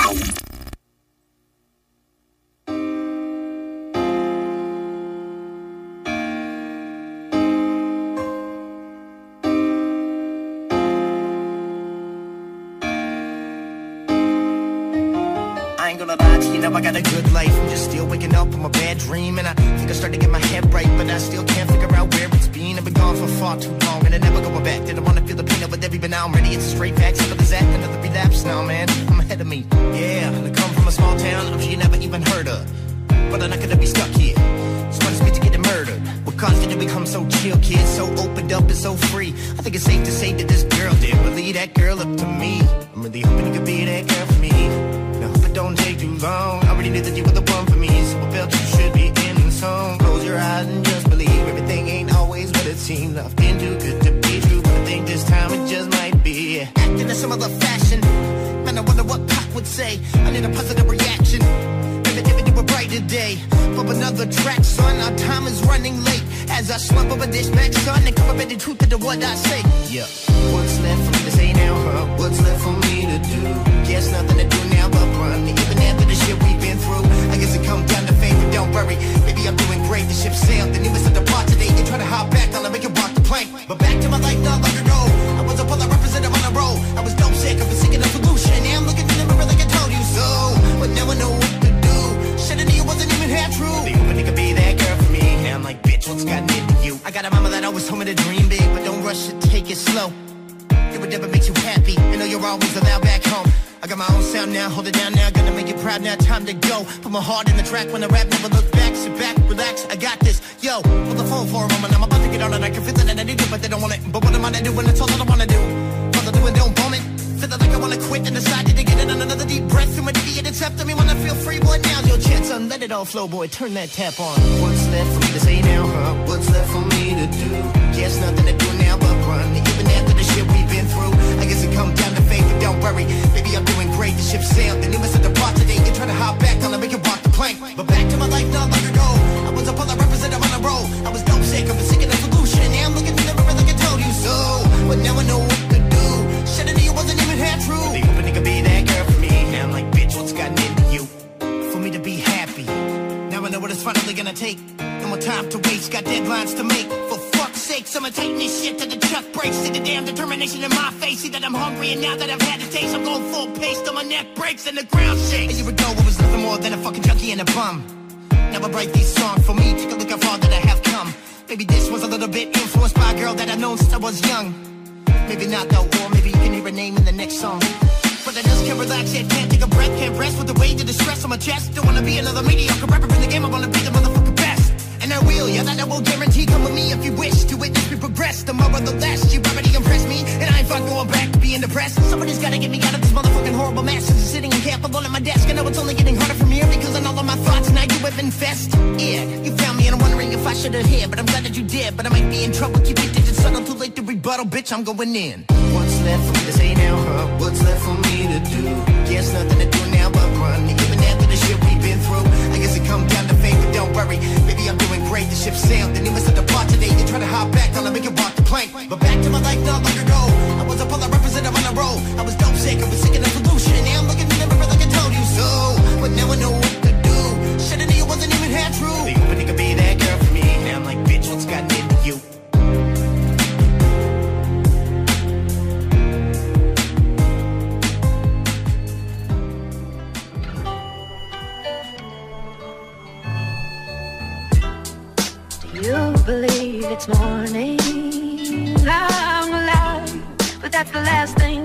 I ain't gonna lie to you, know I got a good life. I'm just still waking up from a bad dream, and I think I started to get my head right, but I still can't figure out where it's been. I've been gone for far too long, and I never going back. Didn't wanna feel the pain of it every, but now I'm ready. It's a straight fact. Simple as that, another relapse now, man. I'm ahead of me. Yeah, I come from a small town, I'm sure you never even heard of, but I'm not gonna be stuck here. Just wanna to getting murdered. What caused you to become so chill, kid? So opened up and so free. I think it's safe to say that this girl did really that girl up to me. I'm really hoping you could be that girl for me. Now hope it don't take too long. I already knew that you were the one for me, so I felt you should be in the song. Close your eyes and just believe everything ain't always what it seems. I've been too good to be true, but I think this a similar fashion. Man, I wonder what Pop would say. I need a positive reaction. Maybe do a brighter day. But another track, son, our time is running late. As I slump over this back, son, and cover the truth to what I say. Yeah. What's left for me to say now, huh? What's left for me to do? Guess nothing to do now but run. Even after the shit we've been through, I guess it comes down to fate, but don't worry. Maybe I'm doing great, the ship sailed. The newest of the part today, you try to hop back, I'll make it walk the plank. But back to my life not long ago. I was a polar representative on the road. I was dope sick, I was seeking a solution. Now I'm looking in the mirror like I told you so. But now I know what to do. Should've knew it wasn't even half true. They hoping it could be that girl for me. Now I'm like, bitch, what's gotten into you? I got a mama that always told me to dream big, but don't rush it, take it slow. Do whatever makes you happy. I know you're always allowed back home. I got my own sound now, hold it down now, gonna make you proud now, time to go. Put my heart in the track when I rap, never look back, sit back, relax, I got this. Yo, hold the phone for a moment, I'm about to get on it, I can feel it and I do it, but they don't want it. But what am I to do when it's all that I wanna do? All I do and don't bomb it. Feel like I wanna quit and decided to get it on another deep breath through my deviated septum. Me when I feel free, boy, now's your chance, son, let it all flow, boy, turn that tap on. What's left for me to say now, huh? What's left for me to do? Guess nothing to do now but run. Even after the shit we've been through, I guess it comes down to faith, but don't worry. Baby, I'm doing great, the ship sailed. The newest of the part today, you try to hop back, I'll make it walk the plank. But back to my life not long ago. I was a polar representative on the road. I was dope sick, I was seeking a solution. Now I'm looking in the mirror like I told you so. But now I know what to do. Should've knew it wasn't even half true. They hoping it could be that girl for me. Now I'm like, bitch, what's gotten into you? For me to be happy. Now I know what it's finally gonna take. No more time to waste, got deadlines to make. For fuck's sake, I'ma take this shit to the chuck breaks. See the damn determination in my face. See that I'm hungry and now that I've had a taste, I'm going full pace till my neck breaks and the ground shakes. A year ago I was nothing more than a fucking junkie and a bum. Now I write these songs for me, take a look how far that I have come. Maybe this was a little bit influenced by a girl that I've known since I was young. Maybe not though, or maybe you can hear her name in the next song. But I just can't relax yet, can't take a breath, can't rest with the weight of the stress on my chest. Don't wanna be another mediocre rapper in the game, I wanna be the motherfucking best. And I will, yeah, that I will guarantee. Come with me if you wish to witness me progress. The more the less, you already impressed me. And I ain't fucking going back to being depressed. Somebody's gotta get me out of this motherfucking horrible mess. Since I'm sitting in camp alone at my desk, I know it's only getting harder from here because I know all my thoughts and I do have infest. Yeah, you found me and I'm wondering if I should have hid, but I'm glad that you did. But I might be in trouble, keep it digits subtle, too late to rebuttal, bitch, I'm going in. What's left for me to say now, huh? What's left for me to do? Guess nothing to do now but run. Even after the shit we've been through, I guess it comes down to faith, but don't worry. Baby, I'm doing great, the ship sailed. The newest of the part today, you try to hop back, I'll make it walk the plank. But back to my life not long ago. I was a polar representative on the road. I was dope sick, I was seeking a solution. Now I'm looking in the mirror like I told you so. But now I know what to do. Should've knew it wasn't even half true. They hoping it could be that girl for me. Now I'm like, bitch, what's gotten into you? You believe it's morning, I'm alive, but that's the last thing